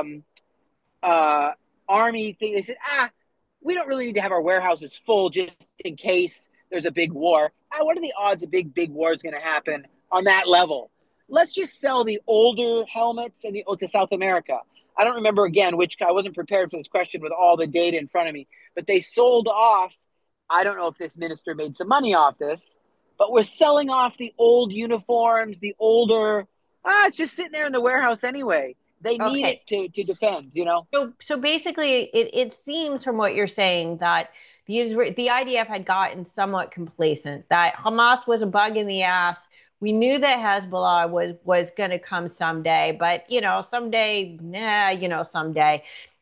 army thing. They said, we don't really need to have our warehouses full just in case there's a big war. What are the odds a big war is going to happen on that level? Let's just sell the older helmets and to South America. I don't remember again which. I wasn't prepared for this question with all the data in front of me, but they sold off. I don't know if this minister made some money off this, but we're selling off the old uniforms, the older. It's just sitting there in the warehouse anyway. They need Okay. it to defend, you know? So basically, it seems from what you're saying that the IDF had gotten somewhat complacent, that Hamas was a bug in the ass. We knew that Hezbollah was going to come someday, but someday, nah, someday.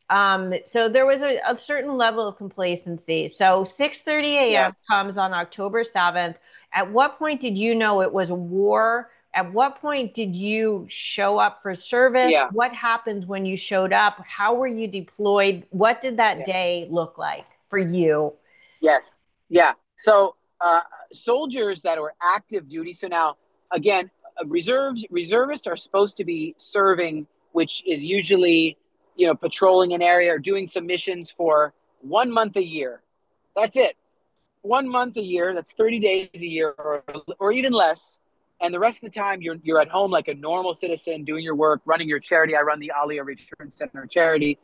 So there was a certain level of complacency. So 6:30 a.m. Yes. comes on October 7th. At what point did you know it was a war? At what point did you show up for service? Yeah. What happened when you showed up? How were you deployed? What did that Yeah. day look like for you? Yes. Yeah. So soldiers that were active duty. So now, again, reservists are supposed to be serving, which is usually, patrolling an area or doing some missions for 1 month a year. That's it. 1 month a year. That's 30 days a year, or even less. And the rest of the time, you're at home like a normal citizen, doing your work, running your charity. I run the Aliyah Return Center charity,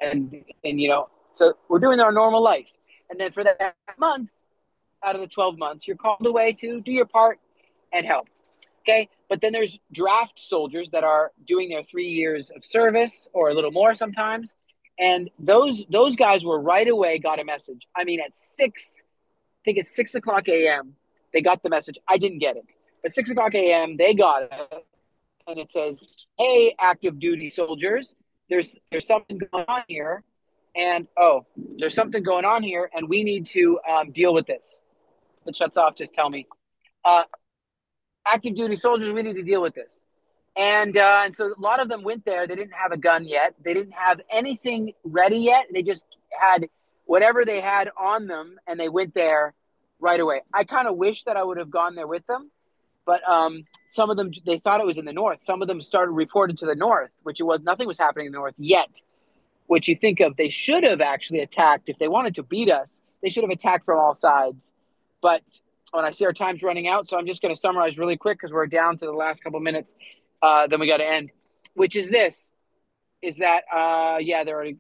and so we're doing our normal life. And then for that month, out of the 12 months, you're called away to do your part and help. Okay. But then there's draft soldiers that are doing their 3 years of service or a little more sometimes. And those guys were right away got a message. I mean, at I think it's 6 o'clock a.m. They got the message. I didn't get it. But 6 o'clock a.m. they got it. And it says, hey, active duty soldiers, there's something going on here. And there's something going on here, and we need to deal with this. If it shuts off, just tell me. Uh, Active duty soldiers, we need to deal with this. And so a lot of them went there. They didn't have a gun yet. They didn't have anything ready yet. They just had whatever they had on them, and they went there right away. I kind of wish that I would have gone there with them, but some of them, they thought it was in the north. Some of them started reporting to the north, which it was nothing was happening in the north yet. Which you think of, they should have actually attacked if they wanted to beat us. They should have attacked from all sides. But when I see our time's running out, so I'm just going to summarize really quick because we're down to the last couple minutes. Then we got to end. Which is this: is that they're already.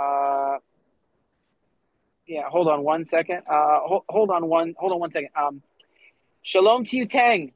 Hold on one second. Hold on one second. Shalom to you, Tang.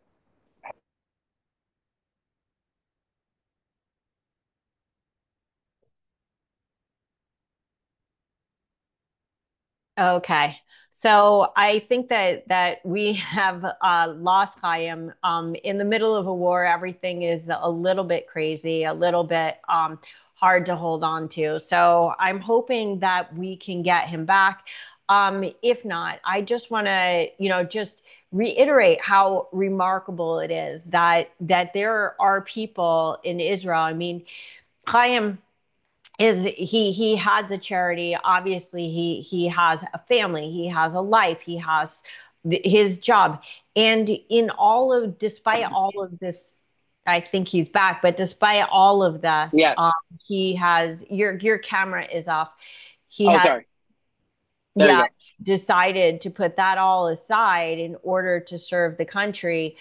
Okay. So I think that we have lost Chaim in the middle of a war. Everything is a little bit crazy, a little bit hard to hold on to. So I'm hoping that we can get him back. If not, I just want to, just reiterate how remarkable it is that there are people in Israel. I mean, Chaim is he has a charity. Obviously he has a family, he has a life, he has his job, and in all of despite all of this, I think he's back, but despite all of this, Yes. he has your camera is off. He Oh, has, sorry. There you yeah, go. decided to put that all aside in order to serve the country.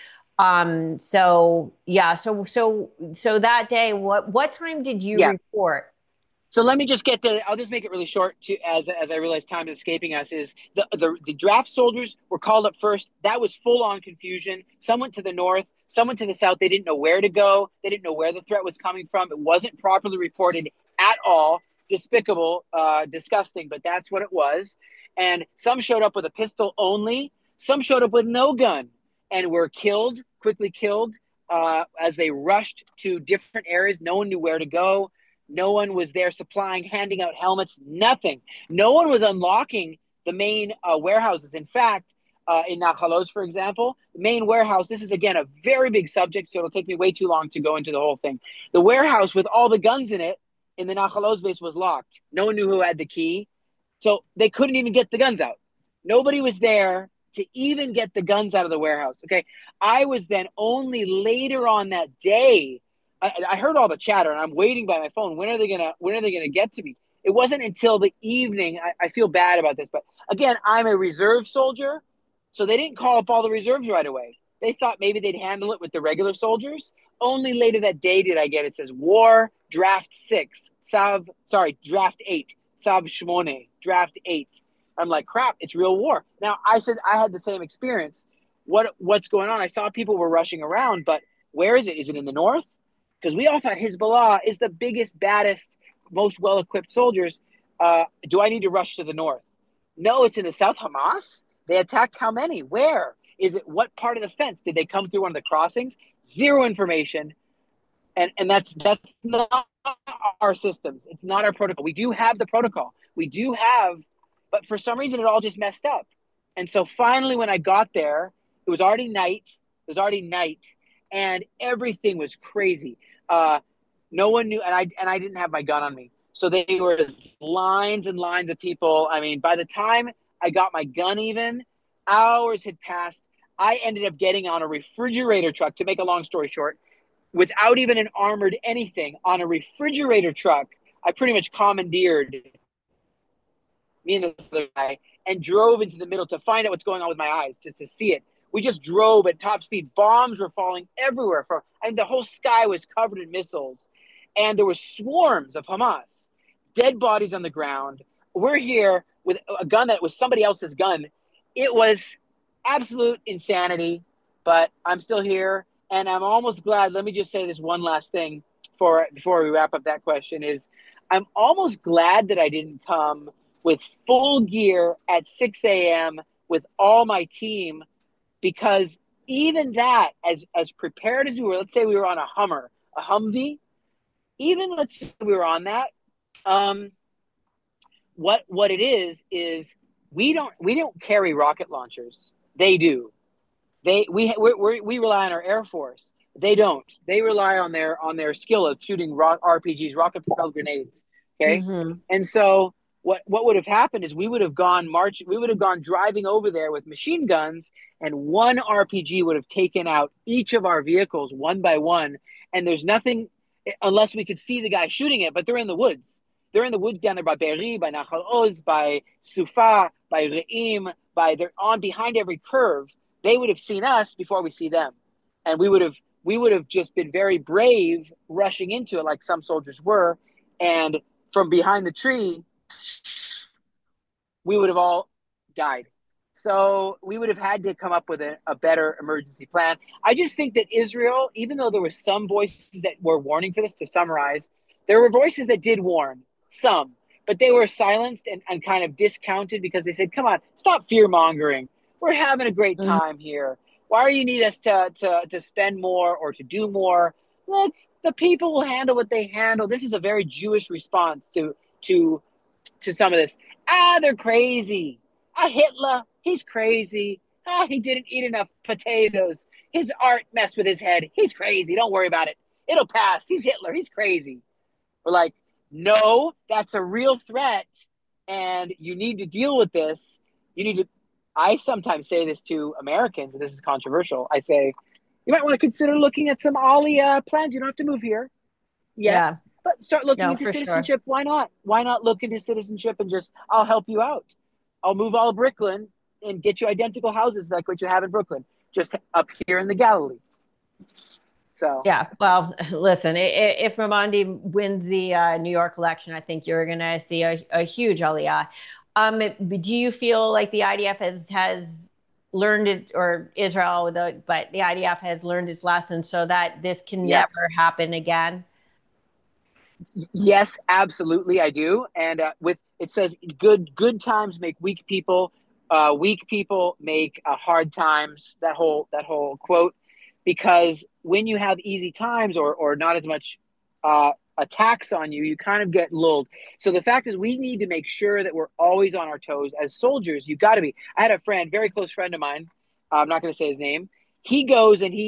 So yeah, so that day, what time did you Yeah. report? So let me just get I'll just make it really short as I realize time is escaping us. Is the draft soldiers were called up first. That was full on confusion. Some went to the north, some went to the south. They didn't know where to go. They didn't know where the threat was coming from. It wasn't properly reported at all. Despicable, disgusting, but that's what it was. And some showed up with a pistol only. Some showed up with no gun and were killed, quickly killed, as they rushed to different areas. No one knew where to go. No one was there supplying, handing out helmets, nothing. No one was unlocking the main warehouses. In fact, in Nachal Oz, for example, the main warehouse, this is, again, a very big subject, so it'll take me way too long to go into the whole thing. The warehouse with all the guns in it in the Nachal Oz base was locked. No one knew who had the key, so they couldn't even get the guns out. Nobody was there to even get the guns out of the warehouse, okay? I was then only later on that day, I heard all the chatter, and I'm waiting by my phone. When are they gonna get to me? It wasn't until the evening. I feel bad about this, but again, I'm a reserve soldier, so they didn't call up all the reserves right away. They thought maybe they'd handle it with the regular soldiers. Only later that day did I get it. Says War Draft 6, Draft 8, Sav Shmone, Draft 8. I'm like, crap, it's real war. Now, I said I had the same experience. What's going on? I saw people were rushing around, but where is it? Is it in the north? Because we all thought Hezbollah is the biggest, baddest, most well-equipped soldiers. Do I need to rush to the north? No, it's in the south. Hamas? They attacked how many? Where? Is it what part of the fence? Did they come through one of the crossings? Zero information. And that's not our systems. It's not our protocol. We do have the protocol. We do have, but for some reason it all just messed up. And so finally when I got there, it was already night. And everything was crazy. No one knew, and I didn't have my gun on me. So they were lines and lines of people. I mean, by the time I got my gun even, hours had passed. I ended up getting on a refrigerator truck, to make a long story short, without even an armored anything, on a refrigerator truck. I pretty much commandeered me and this other guy and drove into the middle to find out what's going on with my eyes, just to see it. We just drove at top speed. Bombs were falling everywhere. The whole sky was covered in missiles. And there were swarms of Hamas. Dead bodies on the ground. We're here with a gun that was somebody else's gun. It was absolute insanity, but I'm still here. And I'm almost glad. Let me just say this one last thing before we wrap up that question is I'm almost glad that I didn't come with full gear at 6 a.m. with all my team, because even that, as prepared as we were, let's say we were on a Humvee, even let's say we were on that, what it is we don't carry rocket launchers. They do. We rely on our Air Force. They don't. They rely on their skill of shooting RPGs, rocket propelled grenades. Okay, Mm-hmm. and so what would have happened is we would have gone driving over there with machine guns, and one RPG would have taken out each of our vehicles one by one. And there's nothing, unless we could see the guy shooting it, but they're in the woods. They're in the woods down there by Be'eri, by Nachal Oz, by Sufa, by Re'im, they're on behind every curve. They would have seen us before we see them. And we would have just been very brave rushing into it like some soldiers were. And from behind the tree, we would have all died. So we would have had to come up with a better emergency plan. I just think that Israel, even though there were some voices that were warning for this, to summarize, there were voices that did warn, some, but they were silenced and kind of discounted because they said, come on, stop fear-mongering. We're having a great time here. Why do you need us to spend more or to do more? Look, the people will handle what they handle. This is a very Jewish response to some of this. They're crazy. Hitler, he's crazy. He didn't eat enough potatoes. His art messed with his head. He's crazy. Don't worry about it. It'll pass. He's Hitler. He's crazy. We're like, no, that's a real threat, and you need to deal with this. I sometimes say this to Americans, and this is controversial. I say, you might want to consider looking at some Aliyah plans. You don't have to move here yet, Yeah. but start looking No, into for sure. citizenship. Why not? Why not look into citizenship and I'll help you out. I'll move all of Brooklyn and get you identical houses like what you have in Brooklyn, just up here in the Galilee. So Yeah, well, listen, if Raimondi wins the New York election, I think you're going to see a huge aliyah. Do you feel like the IDF has learned it, or Israel, but the IDF has learned its lesson so that this can never yes, happen again? yes, absolutely, I do. And with it says, good times make weak people make hard times. That whole quote, because when you have easy times or not as much attacks on you, you kind of get lulled. So the fact is, we need to make sure that we're always on our toes as soldiers. You got to be. I had a friend, very close friend of mine. I'm not going to say his name. He goes and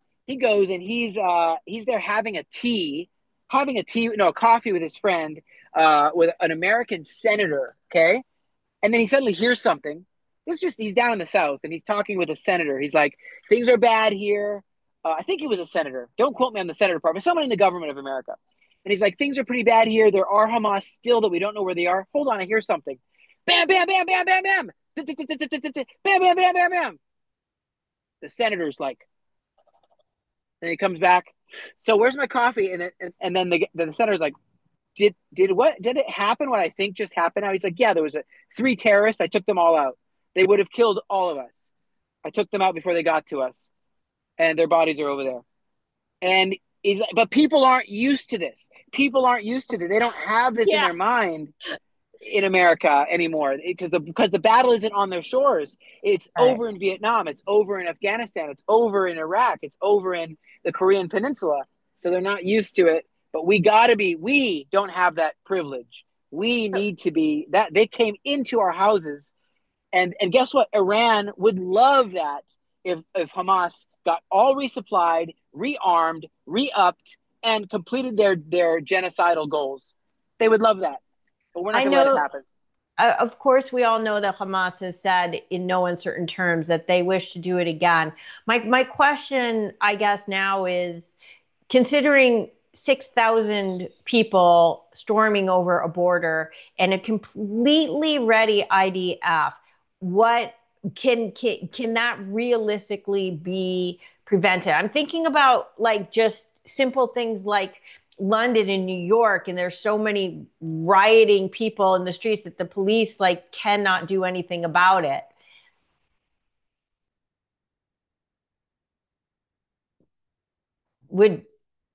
he's there having a coffee with his friend, with an American senator. Okay, and then he suddenly hears something. He's down in the South and he's talking with a senator. He's like, things are bad here. I think he was a senator. Don't quote me on the senator part, but someone in the government of America. And he's like, things are pretty bad here. There are Hamas still that we don't know where they are. Hold on, I hear something. Bam, bam, bam, bam, bam, bam. Bam, bam, bam, bam, bam. The senator's like, and he comes back. So where's my coffee? And then the senator's like, did it happen? What I think just happened? Now he's like, yeah, there was three terrorists. I took them all out. They would have killed all of us. I took them out before they got to us, and their bodies are over there. And but people aren't used to this. People aren't used to it. They don't have this in Yeah, their mind in America anymore, because the battle isn't on their shores. It's right. over in Vietnam. It's over in Afghanistan. It's over in Iraq. It's over in the Korean Peninsula. So they're not used to it. But we gotta be. We don't have that privilege. We need to be that. They came into our houses, and guess what? Iran would love that if Hamas got all resupplied, rearmed, re-upped, and completed their genocidal goals. They would love that, but we're not I going to let it know. happen. Of course, we all know that Hamas has said in no uncertain terms that they wish to do it again. My question, I guess, now is considering 6,000 people storming over a border and a completely ready IDF, what can that realistically be prevented? I'm thinking about like just simple things like London and New York, and there's so many rioting people in the streets that the police like cannot do anything about it. Would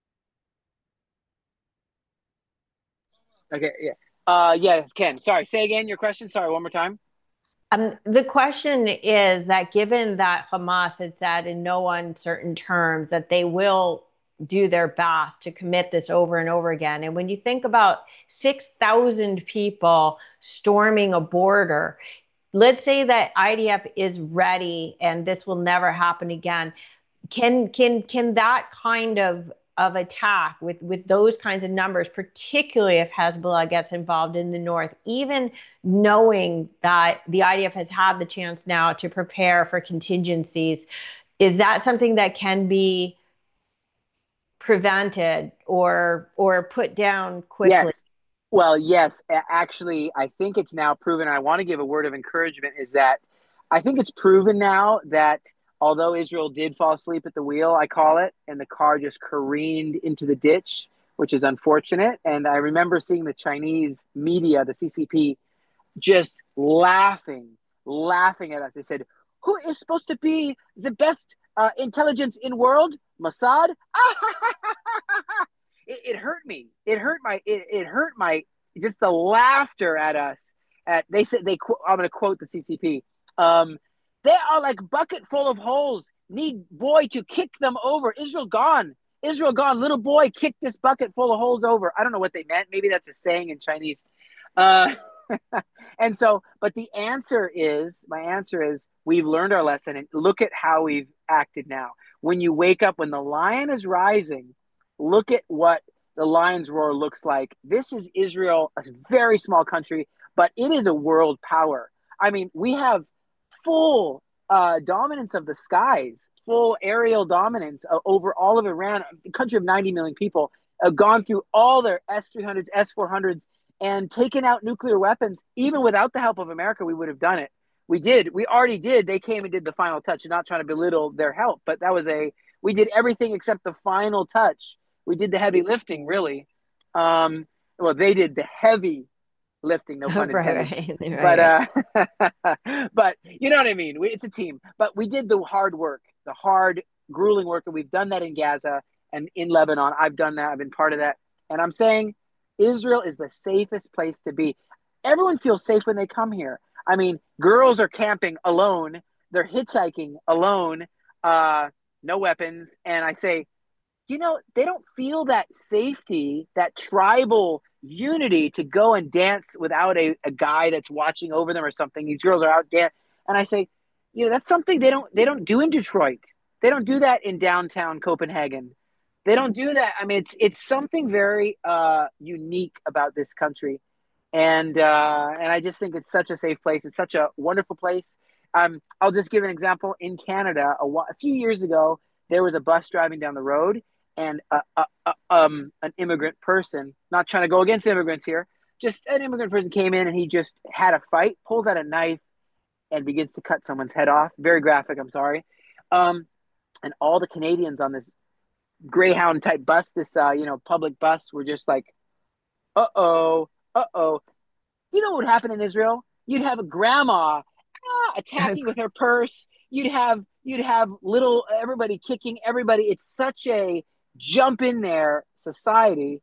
Okay, yeah. Yeah, Ken. Sorry, say again your question. Sorry, one more time. The question is that given that Hamas had said in no uncertain terms that they will do their best to commit this over and over again, and when you think about 6,000 people storming a border, let's say that IDF is ready and this will never happen again. Can that kind of attack with those kinds of numbers, particularly if Hezbollah gets involved in the north, even knowing that the IDF has had the chance now to prepare for contingencies, is that something that can be prevented or put down quickly? Yes. Well, yes. Actually, I think it's now proven. I want to give a word of encouragement. Is that I think it's proven now that although Israel did fall asleep at the wheel, I call it, and the car just careened into the ditch, which is unfortunate. And I remember seeing the Chinese media, the CCP, just laughing at us. They said, "Who is supposed to be the best intelligence in world? Mossad." It hurt me. It hurt my just the laughter at us. At they said I'm going to quote the CCP. They are like bucket full of holes. Need boy to kick them over. Israel gone. Israel gone. Little boy, kick this bucket full of holes over. I don't know what they meant. Maybe that's a saying in Chinese. Uh, and so, but my answer is, we've learned our lesson, and look at how we've acted now. When you wake up, when the lion is rising, look at what the lion's roar looks like. This is Israel, a very small country, but it is a world power. I mean, we have full dominance of the skies, full aerial dominance over all of Iran, a country of 90 million people, gone through all their S-300s, S-400s, and taken out nuclear weapons. Even without the help of America, we would have done it. We did. We already did. They came and did the final touch. I'm not trying to belittle their help, but that was we did everything except the final touch. We did the heavy lifting, really. Well, they did the heavy lifting, no pun intended. Right, right, But right. but you know what I mean. It's a team. But we did the hard work, the hard, grueling work, and we've done that in Gaza and in Lebanon. I've done that. I've been part of that, and I'm saying Israel is the safest place to be. Everyone feels safe when they come here. I mean, girls are camping alone. They're hitchhiking alone, uh, no weapons, and I say they don't feel that safety, that tribal unity to go and dance without a guy that's watching over them or something. These girls are out dance. And I say, that's something they don't do in Detroit. They don't do that in downtown Copenhagen. They don't do that. I mean, it's something very unique about this country. And I just think it's such a safe place. It's such a wonderful place. I'll just give an example. In Canada, a few years ago, there was a bus driving down the road, and an immigrant person, not trying to go against immigrants here, just an immigrant person came in and he just had a fight, pulls out a knife and begins to cut someone's head off. Very graphic, I'm sorry. And all the Canadians on this Greyhound type bus, this public bus, were just like, uh-oh, uh-oh. Do you know what would happen in Israel? You'd have a grandma attacking with her purse. You'd have little everybody kicking everybody. It's such a jump in there society,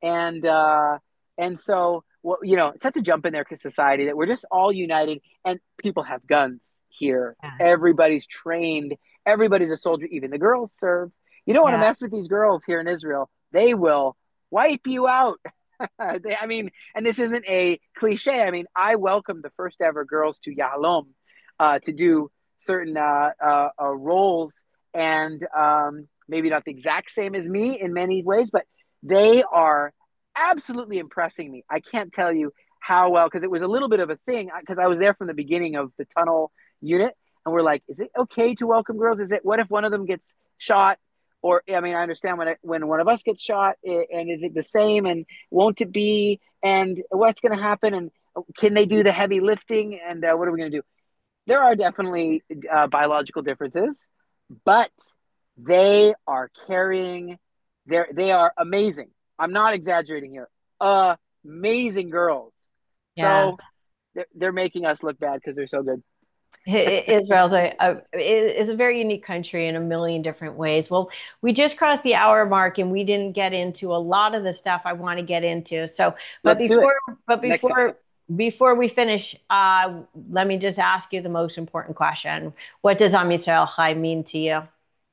and so it's such a jump in there society that we're just all united, and people have guns here. Yeah. Everybody's trained. Everybody's a soldier. Even the girls serve. You don't want to Yeah. mess with these girls here in Israel. They will wipe you out. I mean, and this isn't a cliche. I mean, I welcomed the first ever girls to Yahalom to do certain roles, and maybe not the exact same as me in many ways, but they are absolutely impressing me. I can't tell you how well, because it was a little bit of a thing, because I was there from the beginning of the tunnel unit, and we're like, is it okay to welcome girls? What if one of them gets shot? Or, I mean, I understand when one of us gets shot, and is it the same, and won't it be, and what's going to happen, and can they do the heavy lifting, and what are we going to do? There are definitely biological differences, but they are carrying, they are amazing. I'm not exaggerating here. Amazing girls. Yeah. So they're making us look bad because they're so good. Israel's is a very unique country in a million different ways. Well, we just crossed the hour mark and we didn't get into a lot of the stuff I want to get into. So, but Let's do it before, but next time. before, before we finish, let me just ask you the most important question. What does Am Yisrael Chai mean to you?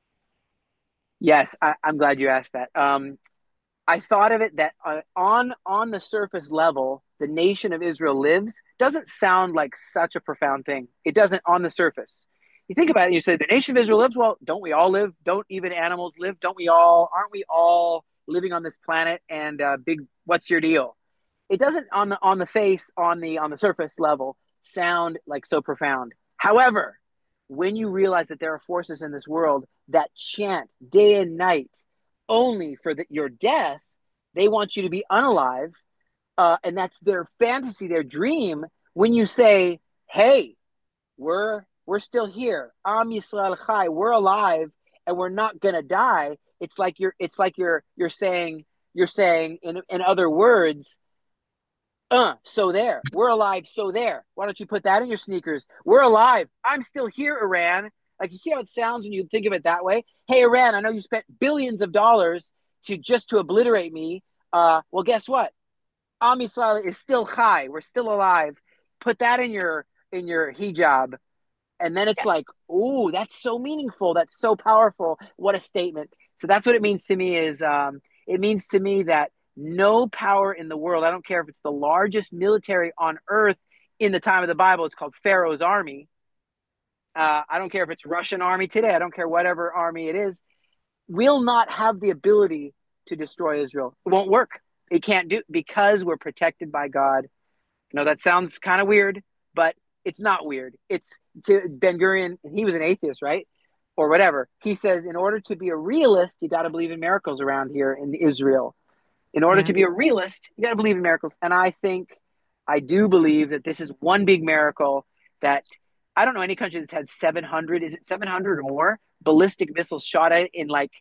Yes, I'm glad you asked that. I thought of it that on the surface level, the nation of Israel lives doesn't sound like such a profound thing. It doesn't on the surface. You think about it, you say the nation of Israel lives. Well, don't we all live? Don't even animals live? Don't we all? Aren't we all living on this planet? And big, what's your deal? It doesn't on the face on the surface level sound like so profound. However, when you realize that there are forces in this world that chant day and night only for your death, they want you to be unalive, and that's their fantasy, their dream. When you say, "Hey, we're still here, Am Yisrael Chai, we're alive, and we're not gonna die," it's like you're saying in other words, so there. We're alive, so there. Why don't you put that in your sneakers? We're alive. I'm still here, Iran. Like, you see how it sounds when you think of it that way? Hey, Iran, I know you spent billions of dollars to obliterate me. Well, guess what? Am Yisrael is still high. We're still alive. Put that in your hijab. And then it's like, ooh, that's so meaningful. That's so powerful. What a statement. So that's what it means to me is it means to me that no power in the world, I don't care if it's the largest military on earth in the time of the Bible, it's called Pharaoh's army. I don't care if it's Russian army today. I don't care whatever army it is. Will not have the ability to destroy Israel. It won't work. It can't do because we're protected by God. That sounds kind of weird, but it's not weird. It's to Ben Gurion, he was an atheist, right? Or whatever. He says, in order to be a realist, you got to believe in miracles around here in Israel. In order Yeah. to be a realist, you got to believe in miracles. And I do believe that this is one big miracle that I don't know any country that's had 700. Is it 700 or more ballistic missiles shot at in like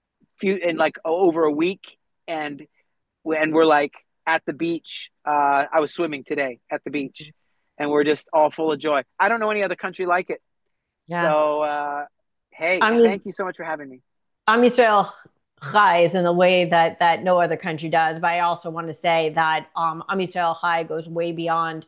over a week, and we're like at the beach. I was swimming today at the beach, and we're just all full of joy. I don't know any other country like it. Yeah. So, hey, I'm thank you so much for having me. Am Yisrael Chai in a way that no other country does. But I also want to say that Am Yisrael Chai goes way beyond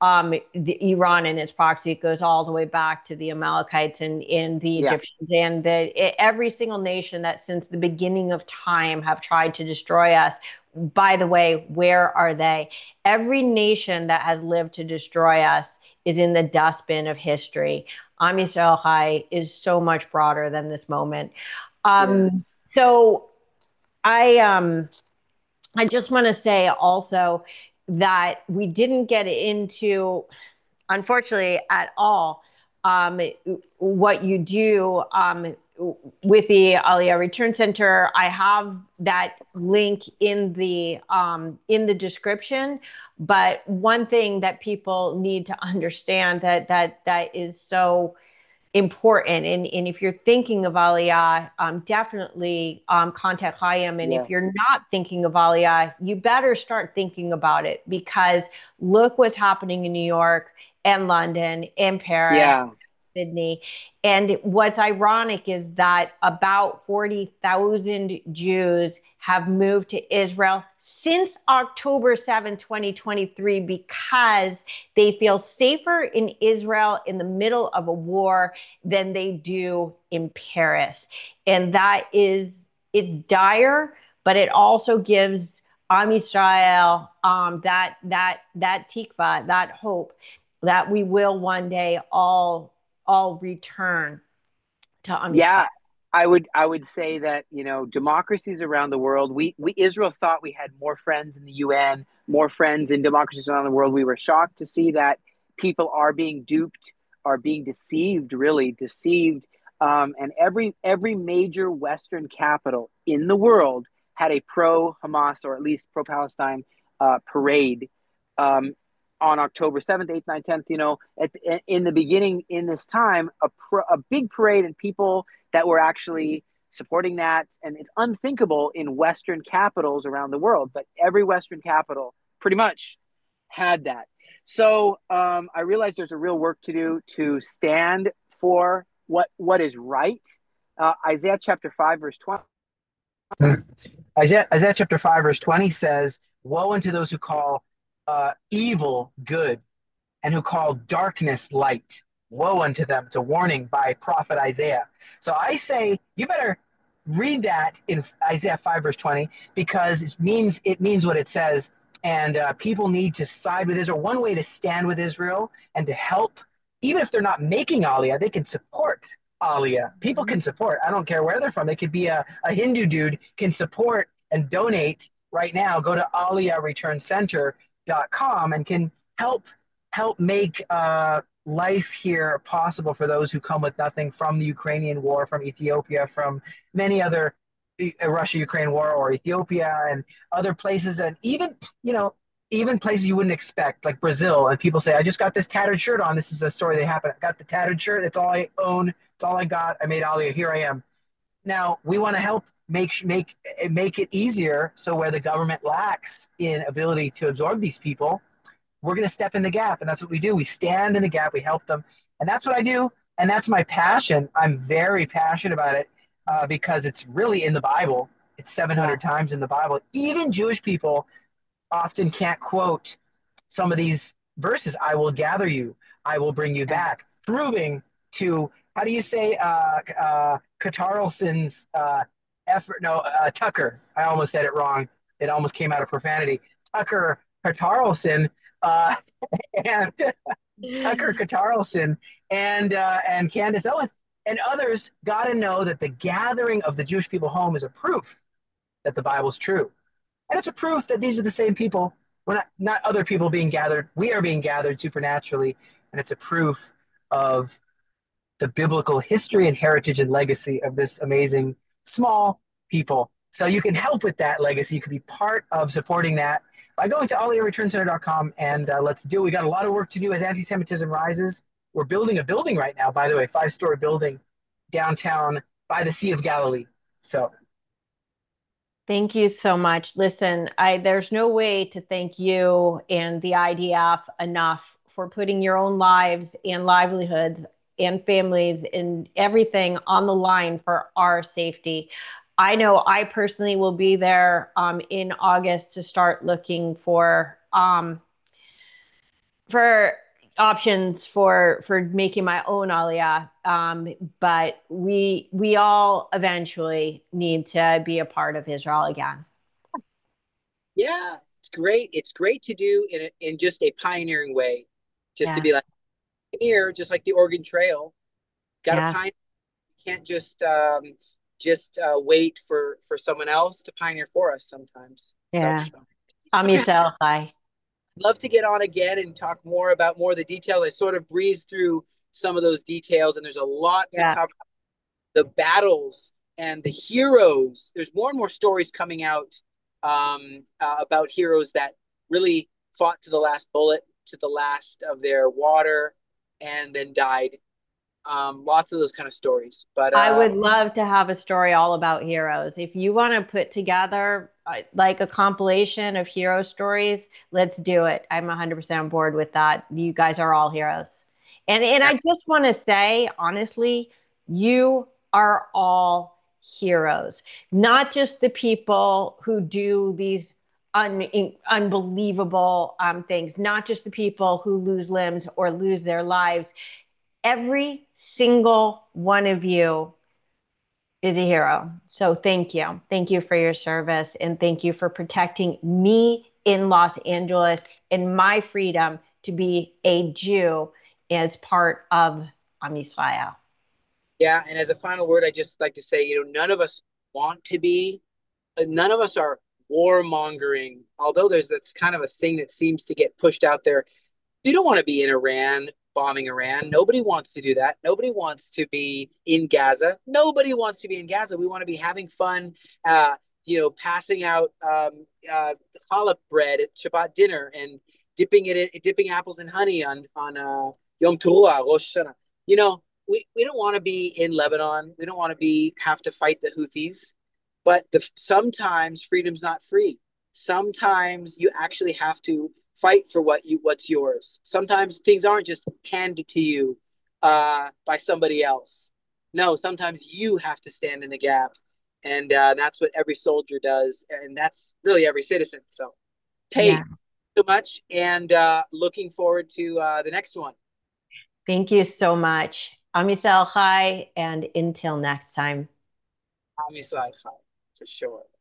Iran and its proxy. It goes all the way back to the Amalekites and the Yeah, Egyptians and every single nation that since the beginning of time have tried to destroy us. By the way, where are they? Every nation that has lived to destroy us is in the dustbin of history. Am Yisrael Chai is so much broader than this moment. it is. So I I just want to say also that we didn't get into, unfortunately, at all um, what you do with the Aliyah Return Center. I have that link in the description. But one thing that people need to understand that is so important. And if you're thinking of Aliyah, definitely contact Chaim. And Yeah, if you're not thinking of Aliyah, you better start thinking about it because look what's happening in New York and London and Paris, yeah, Sydney. And what's ironic is that about 40,000 Jews have moved to Israel since October 7th, 2023, because they feel safer in Israel in the middle of a war than they do in Paris. And it's dire, but it also gives Am Yisrael that tikva, that hope that we will one day all return to Am Yisrael. yeah. I would say that democracies around the world. We Israel thought we had more friends in the UN, more friends in democracies around the world. We were shocked to see that people are being duped, are being deceived, really deceived. And every major Western capital in the world had a pro Hamas or at least pro Palestine parade um, on October 7th, 8th, 9th, 10th. In the beginning, in this time, a big parade and people that were actually supporting that. And it's unthinkable in Western capitals around the world, but every Western capital pretty much had that. So I realize there's a real work to do to stand for what is right. Isaiah chapter 5, verse 20. Isaiah chapter 5, verse 20 says, woe unto those who call evil good and who call darkness light. Woe unto them. It's a warning by prophet Isaiah. So I say you better read that in Isaiah 5, verse 20, because it means what it says. And people need to side with Israel. One way to stand with Israel and to help, even if they're not making Aliyah, they can support Aliyah. People can support. I don't care where they're from. They could be a Hindu dude can support and donate right now. Go to aliyahreturncenter.com and can help make life here possible for those who come with nothing from the Ukrainian war, from Ethiopia, from many other Russia-Ukraine war or Ethiopia and other places, and even places you wouldn't expect, like Brazil. And people say, I just got this tattered shirt on. This is a story that happened. I got the tattered shirt. That's all I own. It's all I got. I made Aliyah. Here I am. Now we want to help make it easier. So where the government lacks in ability to absorb these people, we're going to step in the gap. And that's what we do. We stand in the gap. We help them. And that's what I do. And that's my passion. I'm very passionate about it because it's really in the Bible. It's Yeah. 700 times in the Bible. Even Jewish people often can't quote some of these verses. I will gather you. I will bring you Yeah. back. Proving to, how do you say, Katarlson's effort? No, Tucker. I almost said it wrong. It almost came out of profanity. Tucker Katarlson uh, and Tucker Katarlson and Candace Owens and others got to know that the gathering of the Jewish people home is a proof that the Bible's true. And it's a proof that these are the same people. We're not other people being gathered. We are being gathered supernaturally. And it's a proof of the biblical history and heritage and legacy of this amazing small people. So you can help with that legacy. You can be part of supporting that by going to aliyahreturncenter.com and let's do it. We got a lot of work to do as anti-Semitism rises. we're building a building right now, by the way, 5-story building downtown by the Sea of Galilee. So Thank you so much. Listen, there's no way to thank you and the IDF enough for putting your own lives and livelihoods and families and everything on the line for our safety. I know I personally will be there in August to start looking for options for making my own Aliyah. But we all eventually need to be a part of Israel again. yeah, it's great. It's great to do in just a pioneering way, just to Yeah, be like here, just like the Oregon Trail. Got to yeah, pioneer. You can't just wait for someone else to pioneer for us sometimes. So yeah. so Am much. Yisrael Chai. Love to get on again and talk more about more of the detail. I sort of breezed through some of those details, and there's a lot to Yeah. cover. The battles and the heroes. There's more and more stories coming out about heroes that really fought to the last bullet, to the last of their water, and then died. Lots of those kind of stories. But I would love to have a story all about heroes. If you want to put together like a compilation of hero stories, let's do it. I'm 100% on board with that. You guys are all heroes. And I just want to say, honestly, you are all heroes, not just the people who do these unbelievable things, not just the people who lose limbs or lose their lives. Every single one of you is a hero. So thank you. Thank you for your service and thank you for protecting me in Los Angeles and my freedom to be a Jew as part of Am Yisrael. yeah, and as a final word, I just like to say, none of us want to be, none of us are warmongering. Although that's kind of a thing that seems to get pushed out there. You don't want to be in Iran bombing Iran. Nobody wants to do that. Nobody wants to be in Gaza. Nobody wants to be in Gaza. We want to be having fun, passing out challah bread at Shabbat dinner and dipping apples in honey on Yom Teruah, Rosh Hashanah. We don't want to be in Lebanon. We don't want to have to fight the Houthis. But sometimes freedom's not free. Sometimes you actually have to fight for what's yours. Sometimes things aren't just handed to you by somebody else. No, sometimes you have to stand in the gap, and that's what every soldier does, and that's really every citizen. So, Yeah. hey, so much, and looking forward to the next one. Thank you so much. Am Yisrael Chai, and until next time. Ami Sai, for sure.